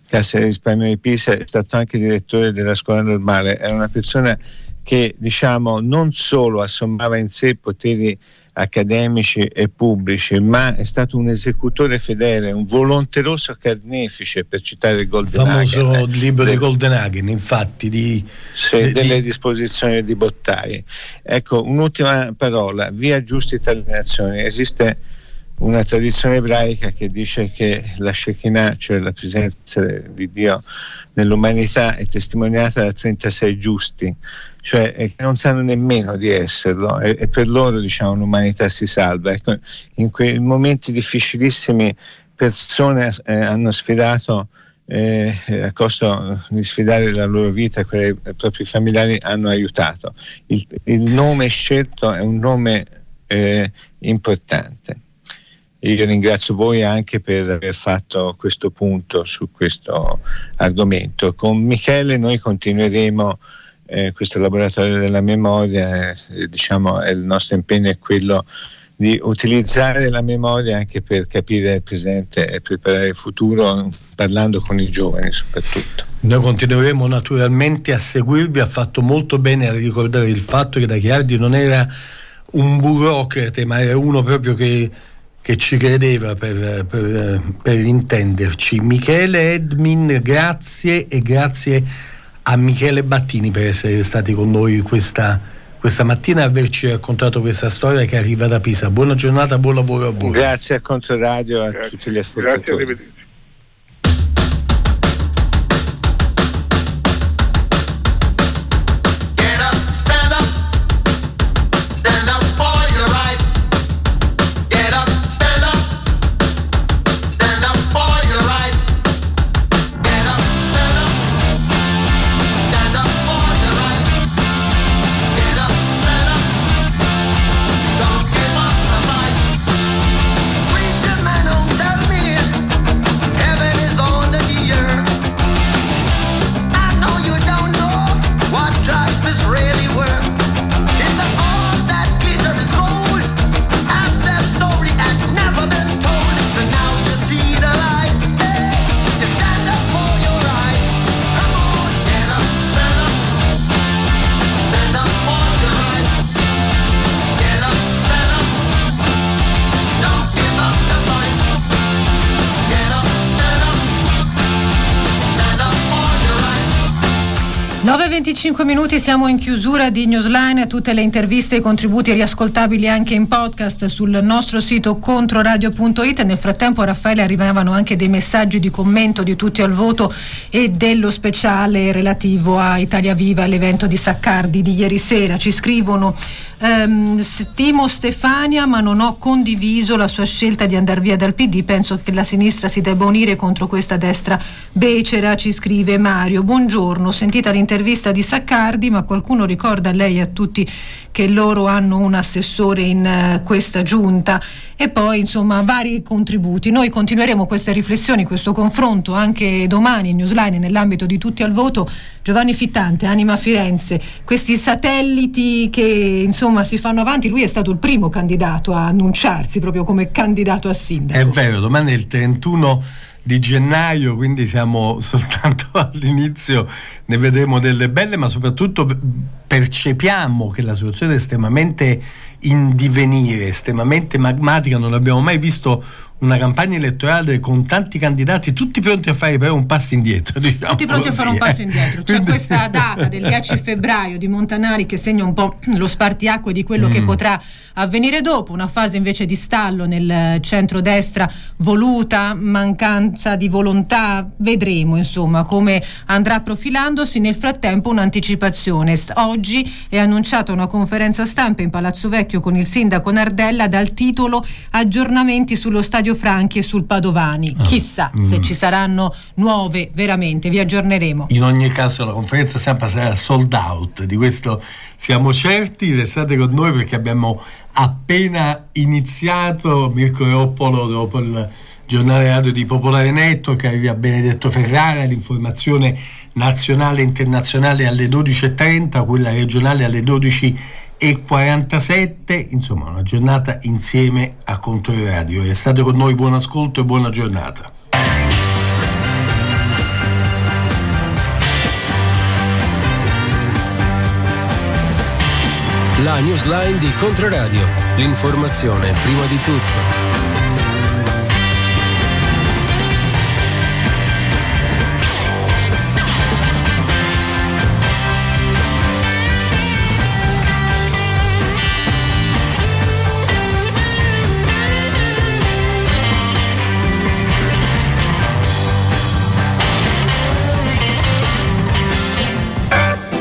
Cassa di Risparmio di Pisa, è stato anche direttore della Scuola Normale. Era una persona che, diciamo, non solo assommava in sé poteri accademici e pubblici, ma è stato un esecutore fedele, un volonteroso carnefice, per citare Goldenhagen. Il famoso libro del, di Goldenhagen, infatti, di, sì, di delle di... disposizioni di Bottai. Ecco, un'ultima parola, via giusti tali nazioni. Esiste una tradizione ebraica che dice che la Shekinah, cioè la presenza di Dio nell'umanità, è testimoniata da trentasei giusti, cioè che non sanno nemmeno di esserlo, e, e per loro, diciamo, l'umanità si salva. Ecco, in quei momenti difficilissimi persone eh, hanno sfidato eh, a costo di sfidare la loro vita, quelle dei propri familiari, hanno aiutato. Il, il nome scelto è un nome eh, importante. Io ringrazio voi anche per aver fatto questo punto su questo argomento. Con Michele noi continueremo eh, questo laboratorio della memoria, eh, diciamo, il nostro impegno è quello di utilizzare la memoria anche per capire il presente e preparare il futuro, parlando con i giovani soprattutto. Noi continueremo naturalmente a seguirvi. Ha fatto molto bene a ricordare il fatto che D'Aghiardi non era un burocrate, ma era uno proprio che che ci credeva, per, per, per intenderci. Michele Edmin, grazie, e grazie a Michele Battini per essere stati con noi questa, questa mattina e averci raccontato questa storia che arriva da Pisa. Buona giornata, buon lavoro a voi. Grazie a Controradio, a grazie. Tutti gli ascoltatori. Grazie, arrivederci. nove e venticinque minuti, siamo in chiusura di Newsline. Tutte le interviste e i contributi riascoltabili anche in podcast sul nostro sito controradio punto it. Nel frattempo, Raffaele, arrivavano anche dei messaggi di commento di Tutti al Voto e dello speciale relativo a Italia Viva, l'evento di Saccardi di ieri sera. Ci scrivono: ehm, stimo Stefania, ma non ho condiviso la sua scelta di andare via dal P D. Penso che la sinistra si debba unire contro questa destra becera. Ci scrive Mario: buongiorno, sentita l'intervista di Saccardi, ma qualcuno ricorda a lei e a tutti che loro hanno un assessore in uh, questa giunta? E poi, insomma, vari contributi. Noi continueremo queste riflessioni, questo confronto anche domani in Newsline nell'ambito di Tutti al Voto. Giovanni Fittante, Anima Firenze, questi satelliti che insomma si fanno avanti. Lui è stato il primo candidato a annunciarsi proprio come candidato a sindaco. È vero, domani è il trentuno di gennaio, quindi siamo soltanto all'inizio, ne vedremo delle belle, ma soprattutto percepiamo che la situazione è estremamente in divenire, estremamente magmatica. Non abbiamo mai visto una campagna elettorale con tanti candidati tutti pronti a fare però un passo indietro, diciamo tutti pronti così, a fare un passo eh. indietro. C'è Quindi... questa data del dieci febbraio di Montanari che segna un po' lo spartiacque di quello mm. che potrà avvenire dopo, una fase invece di stallo nel centrodestra voluta, mancanza di volontà. Vedremo insomma come andrà profilandosi. Nel frattempo un'anticipazione: oggi è annunciata una conferenza stampa in Palazzo Vecchio con il sindaco Nardella dal titolo aggiornamenti sullo stadio Franchi e sul Padovani. Ah, chissà mm. se ci saranno nuove, veramente vi aggiorneremo. In ogni caso la conferenza stampa sarà sold out, di questo siamo certi. Restate con noi perché abbiamo appena iniziato. Mirko Roppolo dopo il giornale radio di Popolare Network, arriva Benedetto Ferrara, l'informazione nazionale e internazionale alle dodici e trenta, quella regionale alle dodici e quarantasette. Insomma, una giornata insieme a Controradio. Restate con noi, buon ascolto e buona giornata. La newsline di Controradio. L'informazione prima di tutto.